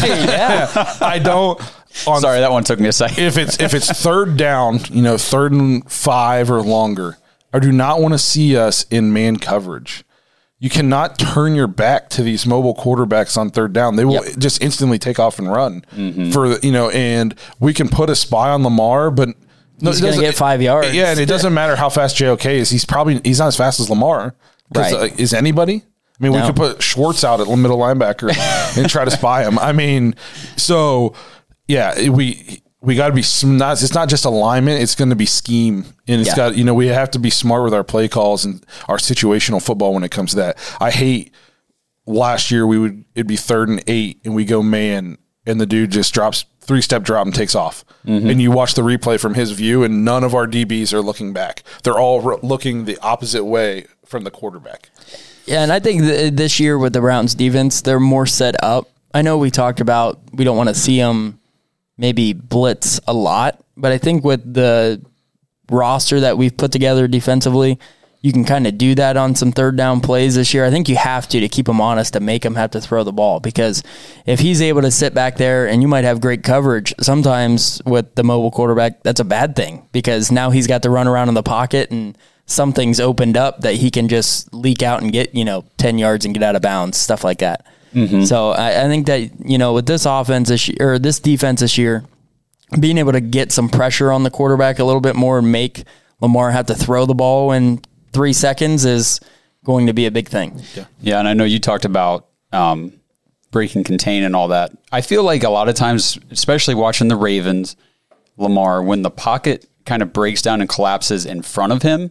yeah, I don't. On, Sorry, that one took me a second. if it's if it's third down, you know, third and five or longer, I do not want to see us in man coverage. You cannot turn your back to these mobile quarterbacks on third down. They will Yep. just instantly take off and run for the, you know, and we can put a spy on Lamar, but no, He's it gonna doesn't- get five yards. Yeah, and it doesn't matter how fast J O K is. He's probably he's not as fast as Lamar. 'Cause, Right. uh, is anybody? I mean, we No. could put Schwartz out at middle linebacker and try to spy him. I mean, so yeah, we we got to be sm- not. It's not just alignment; it's going to be scheme, and it's Yeah. got you know we have to be smart with our play calls and our situational football when it comes to that. I hate last year we would it'd be third and eight, and we go man, and the dude just drops three step drop and takes off, and you watch the replay from his view, and none of our D Bs are looking back; they're all r- looking the opposite way from the quarterback. Yeah, and I think th- this year with the Browns defense, they're more set up. I know we talked about we don't want to see them maybe blitz a lot, but I think with the roster that we've put together defensively, you can kind of do that on some third down plays this year. I think you have to to keep him honest, to make him have to throw the ball, because if he's able to sit back there and you might have great coverage, sometimes with the mobile quarterback, that's a bad thing because now he's got to run around in the pocket and something's opened up that he can just leak out and get, you know, ten yards and get out of bounds, stuff like that. Mm-hmm. So I, I think that, you know, with this offense this year, or this defense this year, being able to get some pressure on the quarterback a little bit more and make Lamar have to throw the ball in three seconds is going to be a big thing. Yeah. Yeah, and I know you talked about um, breaking contain and all that. I feel like a lot of times, especially watching the Ravens, Lamar, when the pocket kind of breaks down and collapses in front of him,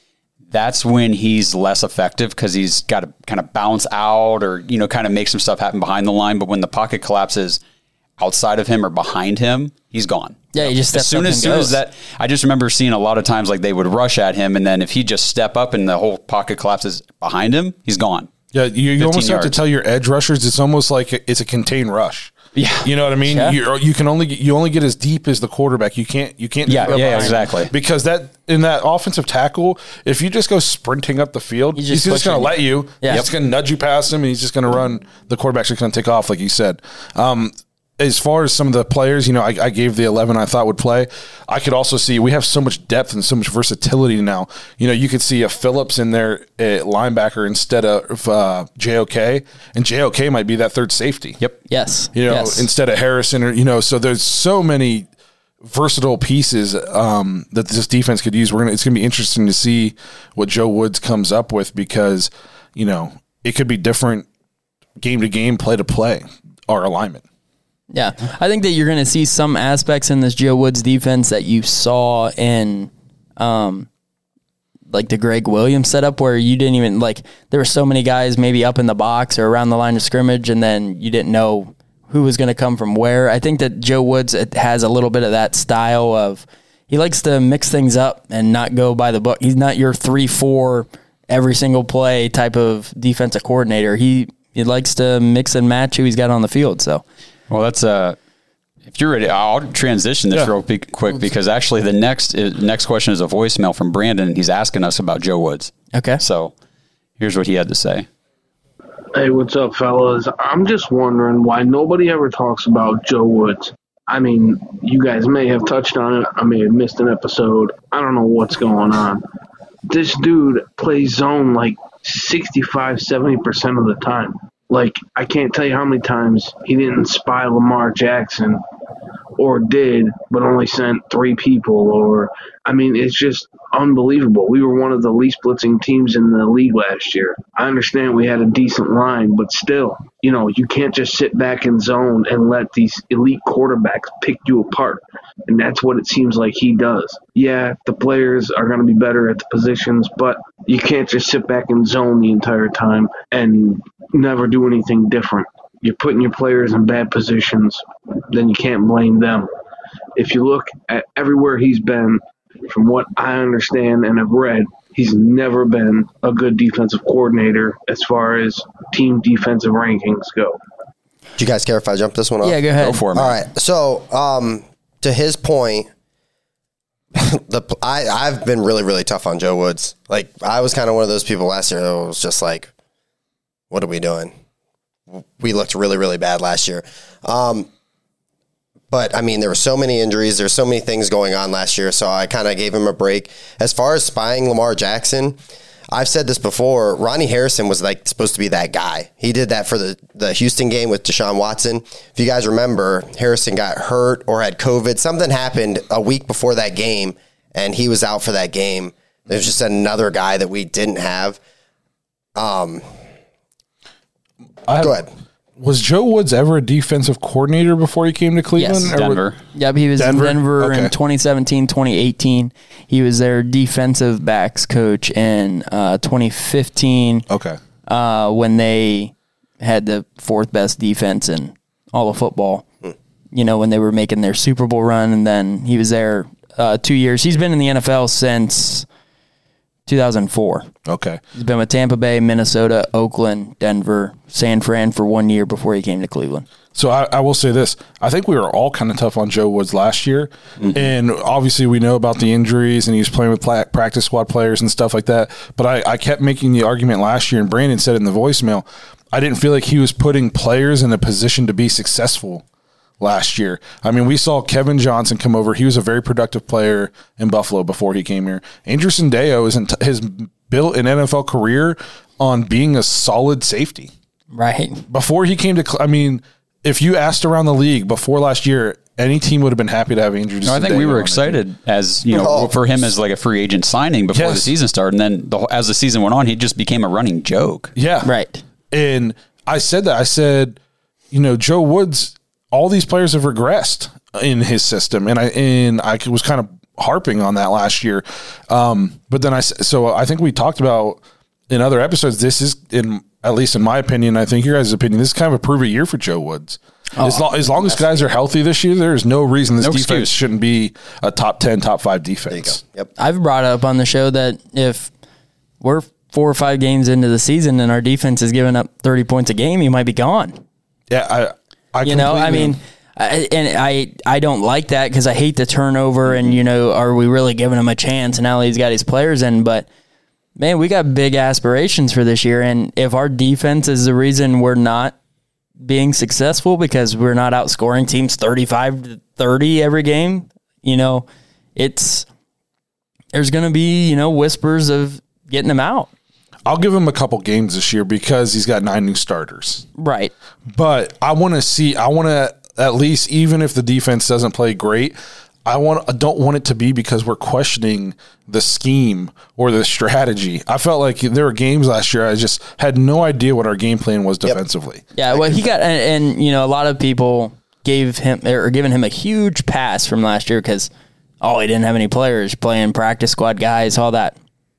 that's when he's less effective because he's got to kind of bounce out or, you know, kind of make some stuff happen behind the line. But when the pocket collapses outside of him or behind him, he's gone. Yeah, he just as steps soon up as and soon as goes. that, I just remember seeing a lot of times like they would rush at him, and then if he just step up and the whole pocket collapses behind him, he's gone. Yeah, you, you almost have to yards. tell your edge rushers it's almost like a, it's a contained rush. Yeah. You know what I mean? Yeah. You you can only get, you only get as deep as the quarterback. You can't you can't Yeah, get up yeah, behind. exactly. Because that in that offensive tackle, if you just go sprinting up the field, He's he's just just, going to pushing. let you. Yeah. He's just going to nudge you past him, and he's just going to run. The quarterback's just going to take off, like you said. Um, as far as some of the players, you know, I, I gave the eleven I thought would play. I could also see we have so much depth and so much versatility now. You know, you could see a Phillips in there at linebacker instead of uh, J O K, and J O K might be that third safety. Yep. Yes. You know, yes. instead of Harrison, or you know, so there's so many versatile pieces um, that this defense could use. We're gonna. It's gonna be interesting to see what Joe Woods comes up with because you know it could be different game to game, play to play, our alignment. Yeah, I think that you're going to see some aspects in this Joe Woods defense that you saw in, um, like the Greg Williams setup, where you didn't even like. There were so many guys maybe up in the box or around the line of scrimmage, and then you didn't know who was going to come from where. I think that Joe Woods has a little bit of that style of he likes to mix things up and not go by the book. He's not your three four every single play type of defensive coordinator. He he likes to mix and match who he's got on the field. So. Well, that's uh, if you're ready, I'll transition this yeah. real quick because actually the next next question is a voicemail from Brandon. He's asking us about Joe Woods. Okay. So here's what he had to say. Hey, what's up, fellas? I'm just wondering why nobody ever talks about Joe Woods. I mean, you guys may have touched on it. I may have missed an episode. I don't know what's going on. This dude plays zone like sixty-five, seventy percent of the time. Like, I can't tell you how many times he didn't spy Lamar Jackson or did, but only sent three people. Or, I mean, it's just unbelievable. We were one of the least blitzing teams in the league last year. I understand we had a decent line, but still, you know, you can't just sit back in zone and let these elite quarterbacks pick you apart. And that's what it seems like he does. Yeah, the players are going to be better at the positions, but you can't just sit back in zone the entire time and never do anything different. You're putting your players in bad positions, then you can't blame them. If you look at everywhere he's been, from what I understand and have read, he's never been a good defensive coordinator as far as team defensive rankings go. Do you guys care if I jump this one off? Yeah, go ahead. Go for it, man. All right. So, um, to his point, the I, I've been really, really tough on Joe Woods. Like, I was kind of one of those people last year that was just like, what are we doing? We looked really, really bad last year. Um, but, I mean, there were so many injuries. There's so many things going on last year, so I kind of gave him a break. As far as spying Lamar Jackson, I've said this before, Ronnie Harrison was like supposed to be that guy. He did that for the, the Houston game with Deshaun Watson. If you guys remember, Harrison got hurt or had COVID. Something happened a week before that game, and he was out for that game. There's just another guy that we didn't have. Um, I, go ahead. Was Joe Woods ever a defensive coordinator before he came to Cleveland? Yes, Denver. Yep, he was Denver? in Denver Okay. in twenty seventeen, twenty eighteen. He was their defensive backs coach in uh, twenty fifteen Okay. uh, when they had the fourth best defense in all of football. Hmm. You know, when they were making their Super Bowl run, and then he was there uh, two years. He's been in the N F L since two thousand four. Okay. He's been with Tampa Bay, Minnesota, Oakland, Denver, San Fran for one year before he came to Cleveland. So I, I will say this. I think we were all kind of tough on Joe Woods last year. Mm-hmm. And obviously we know about the injuries and he was playing with pla- practice squad players and stuff like that. But I, I kept making the argument last year, and Brandon said in the voicemail, I didn't feel like he was putting players in a position to be successful last year. I mean, we saw Kevin Johnson come over. He was a very productive player in Buffalo before he came here. Andrew Sandeo isn't, has built an N F L career on being a solid safety. Right. Before he came to, I mean, if you asked around the league before last year, any team would have been happy to have Andrew Sandeo. No, I think we were excited as, you know, oh. for him as like a free agent signing before yes. the season started. And then the, as the season went on, he just became a running joke. Yeah. Right. And I said that. I said, you know, Joe Woods, all these players have regressed in his system. And I, and I was kind of harping on that last year. Um, but then I, so I think we talked about in other episodes, this is, in at least in my opinion, I think your guys' opinion, this is kind of a prove it year for Joe Woods. Oh, as, lo- as long as guys are healthy this year, there is no reason this no defense excuse. shouldn't be a top ten, top five defense. Yep. I've brought up on the show that if we're four or five games into the season and our defense is giving up thirty points a game, you might be gone. Yeah, I, I you know, I mean, I, and I, I don't like that because I hate the turnover. And you know, are we really giving him a chance? And now he's got his players in, but man, we got big aspirations for this year. And if our defense is the reason we're not being successful because we're not outscoring teams thirty-five to thirty every game, you know, it's there's going to be, you know, whispers of getting them out. I'll give him a couple games this year because he's got nine new starters. Right. But I want to see, I want to at least, even if the defense doesn't play great, I want I don't want it to be because we're questioning the scheme or the strategy. I felt like there were games last year I just had no idea what our game plan was defensively. Yep. Yeah, well, he got and, and you know a lot of people gave him or given him a huge pass from last year because oh he didn't have any players playing practice squad guys, all that.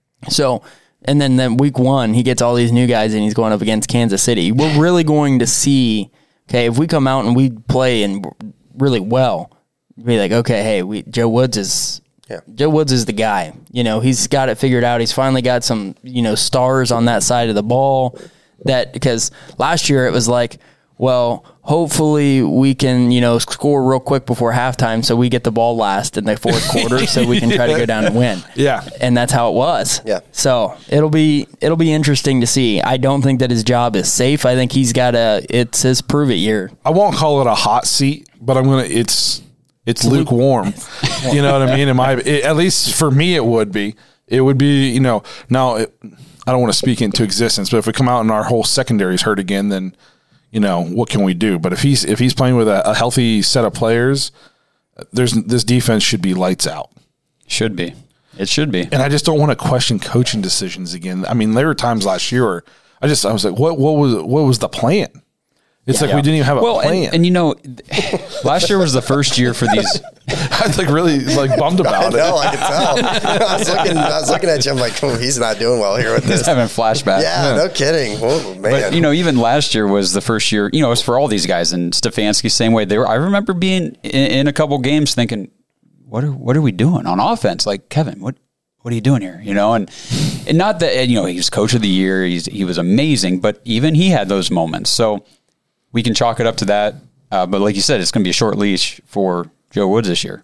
So and then then week one he gets all these new guys and he's going up against Kansas City. We're really going to see okay if we come out and we play and really well. Be like, okay, hey, we Joe Woods is yeah. Joe Woods is the guy. You know, he's got it figured out. He's finally got some, you know, stars on that side of the ball. That because last year it was like, well, hopefully we can, you know, score real quick before halftime so we get the ball last in the fourth quarter so we can try to go down and win. Yeah, and that's how it was. Yeah. So it'll be it'll be interesting to see. I don't think that his job is safe. I think he's got a it's his prove it year. I won't call it a hot seat, but I'm gonna it's. It's lukewarm. You know what I mean? Am I, it, at least for me, it would be. It would be, you know, now it, I don't want to speak into existence, but if we come out and our whole secondary is hurt again, then, you know, what can we do? But if he's if he's playing with a, a healthy set of players, there's this defense should be lights out. Should be. It should be. And I just don't want to question coaching decisions again. I mean, there were times last year where I just I was like, what what was what was the plan? It's yeah, like yeah. we didn't even have a well, plan. And, and you know, last year was the first year for these. I was like really like bummed about I know, it. I could tell. I was looking, I was looking at you. I'm like, oh, he's not doing well here with this. He's having flashbacks. Yeah, yeah, no kidding. Oh, man. But you know, even last year was the first year. You know, it was for all these guys, and Stefanski same way. They were. I remember being in, in a couple games thinking, what are what are we doing on offense? Like Kevin, what what are you doing here? You know, and and not that you know he's coach of the year. He's he was amazing, but even he had those moments. So. We can chalk it up to that. Uh, but like you said, it's going to be a short leash for Joe Woods this year.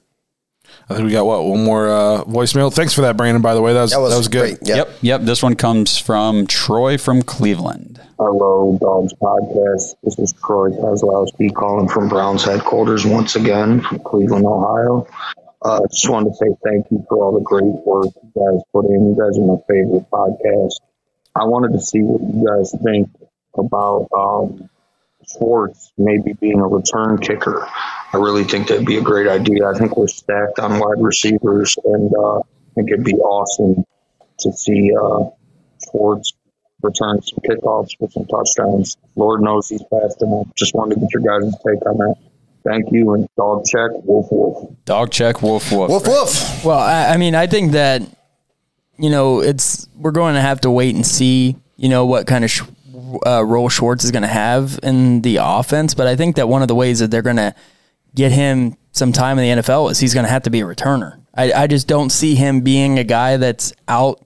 I think we got, what, one more uh, voicemail? Thanks for that, Brandon, by the way. That was, that was, that was good. Yep. yep. Yep. This one comes from Troy from Cleveland. Hello, Dogs Podcast. This is Troy Kozlowski calling from Browns headquarters once again from Cleveland, Ohio. I uh, just wanted to say thank you for all the great work you guys put in. You guys are my favorite podcast. I wanted to see what you guys think about um, Schwartz maybe being a return kicker. I really think that'd be a great idea. I think we're stacked on wide receivers, and uh, I think it'd be awesome to see uh, Schwartz return some kickoffs with some touchdowns. Lord knows he's fast enough. Just wanted to get your guys' take on that. Thank you, and dog check, woof, woof. Dog check, woof, woof. Woof, woof. Well, I, I mean, I think that, you know, it's we're going to have to wait and see, you know, what kind of sh- uh, role Schwartz is going to have in the offense. But I think that one of the ways that they're going to get him some time in the N F L is he's going to have to be a returner. I, I just don't see him being a guy that's out,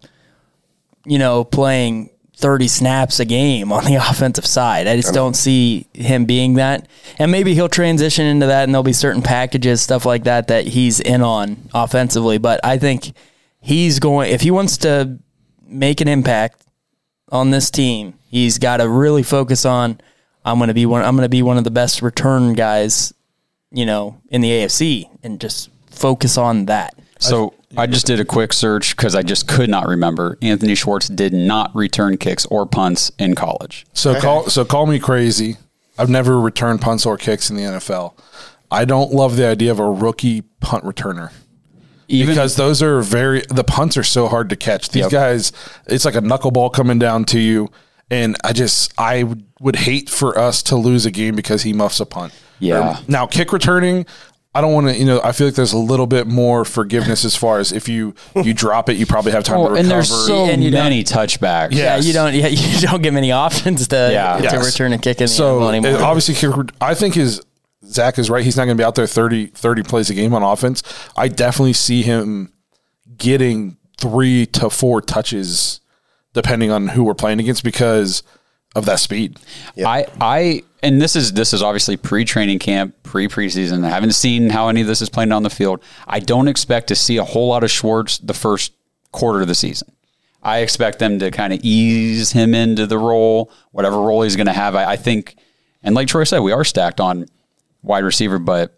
you know, playing thirty snaps a game on the offensive side. I just don't see him being that. And maybe he'll transition into that and there'll be certain packages, stuff like that, that he's in on offensively. But I think he's going, if he wants to make an impact on this team, he's got to really focus on, I'm going to be one, I'm going to be one of the best return guys, you know, in the A F C, and just focus on that. So I just did a quick search because I just could not remember. Anthony Schwartz did not return kicks or punts in college. So call so call me crazy. I've never returned punts or kicks in the N F L. I don't love the idea of a rookie punt returner. Even, because those are very the punts are so hard to catch. These yep. guys, it's like a knuckleball coming down to you. And I just I would, would hate for us to lose a game because he muffs a punt. Yeah. Or, now kick returning, I don't want to, you know, I feel like there's a little bit more forgiveness as far as if you, you drop it, you probably have time oh, to recover. And there's so and many touchbacks. Yes. Yeah, you don't, yeah, you don't get many options to, yeah. to yes. return a kick in the so N F L anymore. Obviously, I think his, Zach is right. He's not going to be out there thirty, thirty plays a game on offense. I definitely see him getting three to four touches depending on who we're playing against because of that speed. Yep. I, I, and this is, this is obviously pre-training camp, pre-preseason. I haven't seen how any of this is playing on the field. I don't expect to see a whole lot of Schwartz the first quarter of the season. I expect them to kind of ease him into the role, whatever role he's going to have. I, I think, and like Troy said, we are stacked on wide receiver, but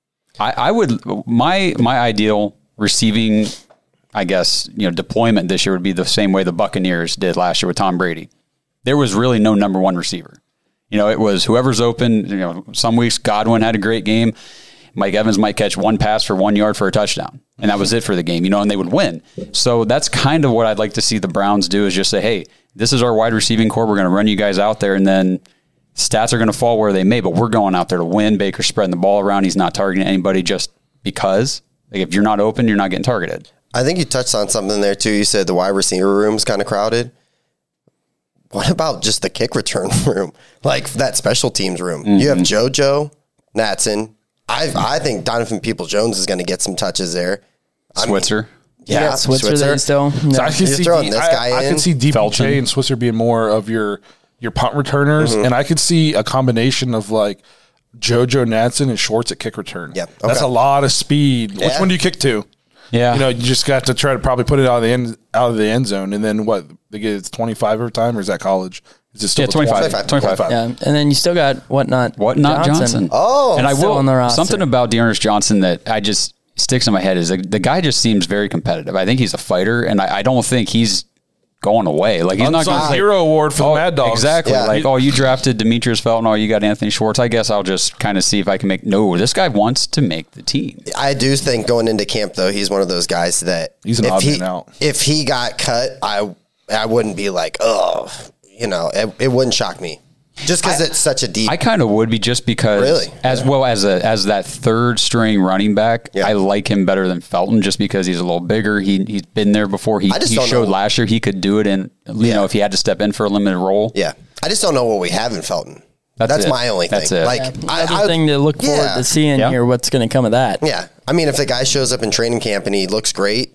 I, I would, my, my ideal receiving, I guess, you know, deployment this year would be the same way the Buccaneers did last year with Tom Brady. There was really no number one receiver. You know, it was whoever's open. You know, some weeks Godwin had a great game. Mike Evans might catch one pass for one yard for a touchdown. And that was it for the game, you know, and they would win. So that's kind of what I'd like to see the Browns do, is just say, hey, this is our wide receiving core. We're going to run you guys out there, and then stats are going to fall where they may, but we're going out there to win. Baker's spreading the ball around. He's not targeting anybody just because. Like, if you're not open, you're not getting targeted. I think you touched on something there, too. You said the wide receiver room's kind of crowded. What about just the kick return room? Like, that special teams room. Mm-hmm. You have JoJo, Natson. I I think Donovan Peoples-Jones is going to get some touches there. I Switzer. Mean, yeah, yeah, Switzer, Switzer. There still. No. So I could You're see throwing D, this I, guy I in. could see D P J and Switzer being more of your your punt returners, mm-hmm. and I could see a combination of like JoJo, Natson, and Schwartz at kick return. Yep. Okay. That's a lot of speed. Yeah. Which one do you kick to? Yeah, you know, you just got to try to probably put it out of the end out of the end zone, and then what? They get it's twenty-five every time, or is that college? Is it still yeah, twenty-five, twenty-five, twenty-five. Yeah, and then you still got Whatnot, Whatnot Johnson. Johnson. Oh, and I still will on the roster. Something about Dearness Johnson that I just sticks in my head is the, the guy just seems very competitive. I think he's a fighter, and I, I don't think he's going away. Like, he's Unsung not going to hero award for oh, the Mad Dogs. Exactly. Yeah. Like, oh, you drafted Demetrius Felton. Oh, you got Anthony Schwartz. I guess I'll just kind of see if I can make. No, this guy wants to make the team. I do think going into camp, though, he's one of those guys that he's an if odd he, man out. If he got cut, I I wouldn't be like, oh, you know, it, it wouldn't shock me. Just because it's such a deep. I kind of would be, just because, really? as yeah. well as a as that third string running back, yeah. I like him better than Felton, just because he's a little bigger. He he's been there before. He, he showed know. last year he could do it, and you yeah. know, if he had to step in for a limited role. Yeah, I just don't know what we have in Felton. That's, That's my only thing. That's it. Like, yeah, I, another I, thing to look forward yeah. to seeing yeah. here. What's going to come of that? Yeah, I mean, if the guy shows up in training camp and he looks great,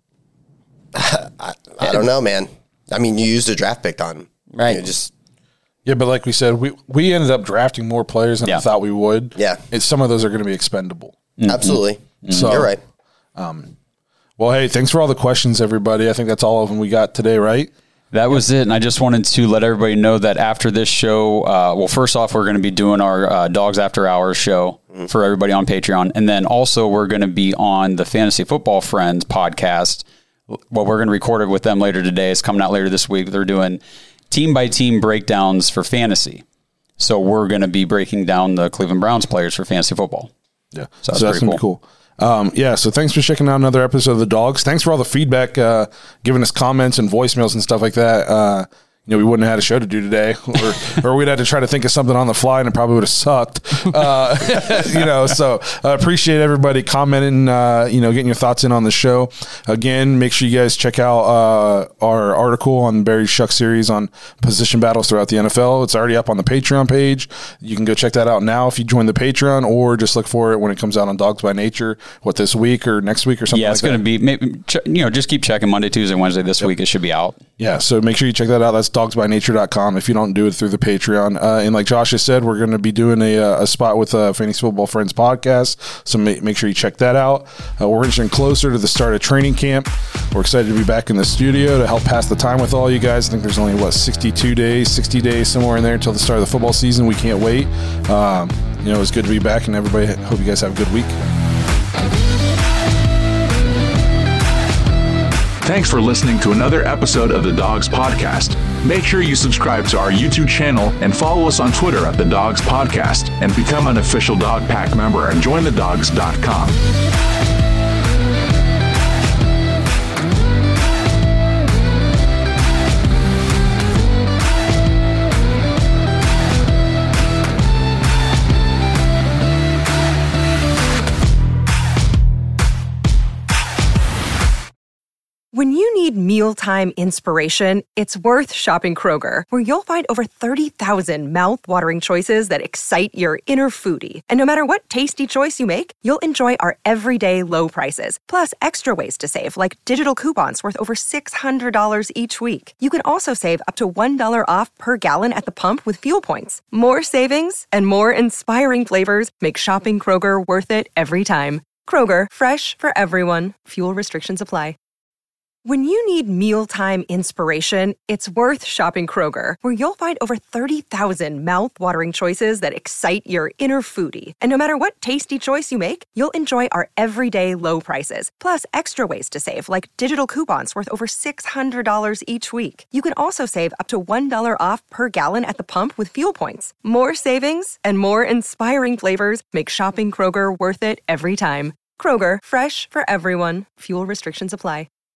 I, I don't know, man. I mean, you used a draft pick on him, right? You just. Yeah, but like we said, we, we ended up drafting more players than yeah. I thought we would. Yeah. And some of those are going to be expendable. Mm-hmm. Absolutely. Mm-hmm. So, you're right. Um, well, hey, thanks for all the questions, everybody. I think that's all of them we got today, right? That was it. And I just wanted to let everybody know that after this show, uh, well, first off, we're going to be doing our uh, Dogs After Hours show mm-hmm. for everybody on Patreon. And then also we're going to be on the Fantasy Football Friends podcast. Well, we're going to record it with them later today. It's coming out later this week. They're doing team by team breakdowns for fantasy. So we're going to be breaking down the Cleveland Browns players for fantasy football. Yeah. So that's, so that's going to be cool. Um, yeah. So thanks for checking out another episode of the Dogs. Thanks for all the feedback, uh, giving us comments and voicemails and stuff like that. Uh, you know, we wouldn't have had a show to do today, or, or we'd had to try to think of something on the fly, and it probably would have sucked. Uh, you know, so I uh, appreciate everybody commenting, uh, you know, getting your thoughts in on the show. Again, make sure you guys check out uh, our article on Barry Shuck series on position battles throughout the N F L. It's already up on the Patreon page. You can go check that out now if you join the Patreon, or just look for it when it comes out on Dogs by Nature, what, this week or next week or something yeah, like it's going to be, maybe, you know, just keep checking Monday, Tuesday, Wednesday this yep. week. It should be out. Yeah, so make sure you check that out. That's dogs by nature dot com if you don't do it through the Patreon. Uh, and like Josh has said, we're going to be doing a, a spot with uh, Fantasy Football Friends podcast, so make, make sure you check that out. Uh, we're inching closer to the start of training camp. We're excited to be back in the studio to help pass the time with all you guys. I think there's only, what, sixty-two days, sixty days, somewhere in there until the start of the football season. We can't wait. Um, you know, it's good to be back, and everybody, hope you guys have a good week. Thanks for listening to another episode of the Dogs Podcast. Make sure you subscribe to our YouTube channel and follow us on Twitter at the Dogs Podcast, and become an official Dog Pack member at join the dogs dot com. When you need mealtime inspiration, it's worth shopping Kroger, where you'll find over thirty thousand mouth-watering choices that excite your inner foodie. And no matter what tasty choice you make, you'll enjoy our everyday low prices, plus extra ways to save, like digital coupons worth over six hundred dollars each week. You can also save up to one dollar off per gallon at the pump with fuel points. More savings and more inspiring flavors make shopping Kroger worth it every time. Kroger, fresh for everyone. Fuel restrictions apply. When you need mealtime inspiration, it's worth shopping Kroger, where you'll find over thirty thousand mouth-watering choices that excite your inner foodie. And no matter what tasty choice you make, you'll enjoy our everyday low prices, plus extra ways to save, like digital coupons worth over six hundred dollars each week. You can also save up to one dollar off per gallon at the pump with fuel points. More savings and more inspiring flavors make shopping Kroger worth it every time. Kroger, fresh for everyone. Fuel restrictions apply.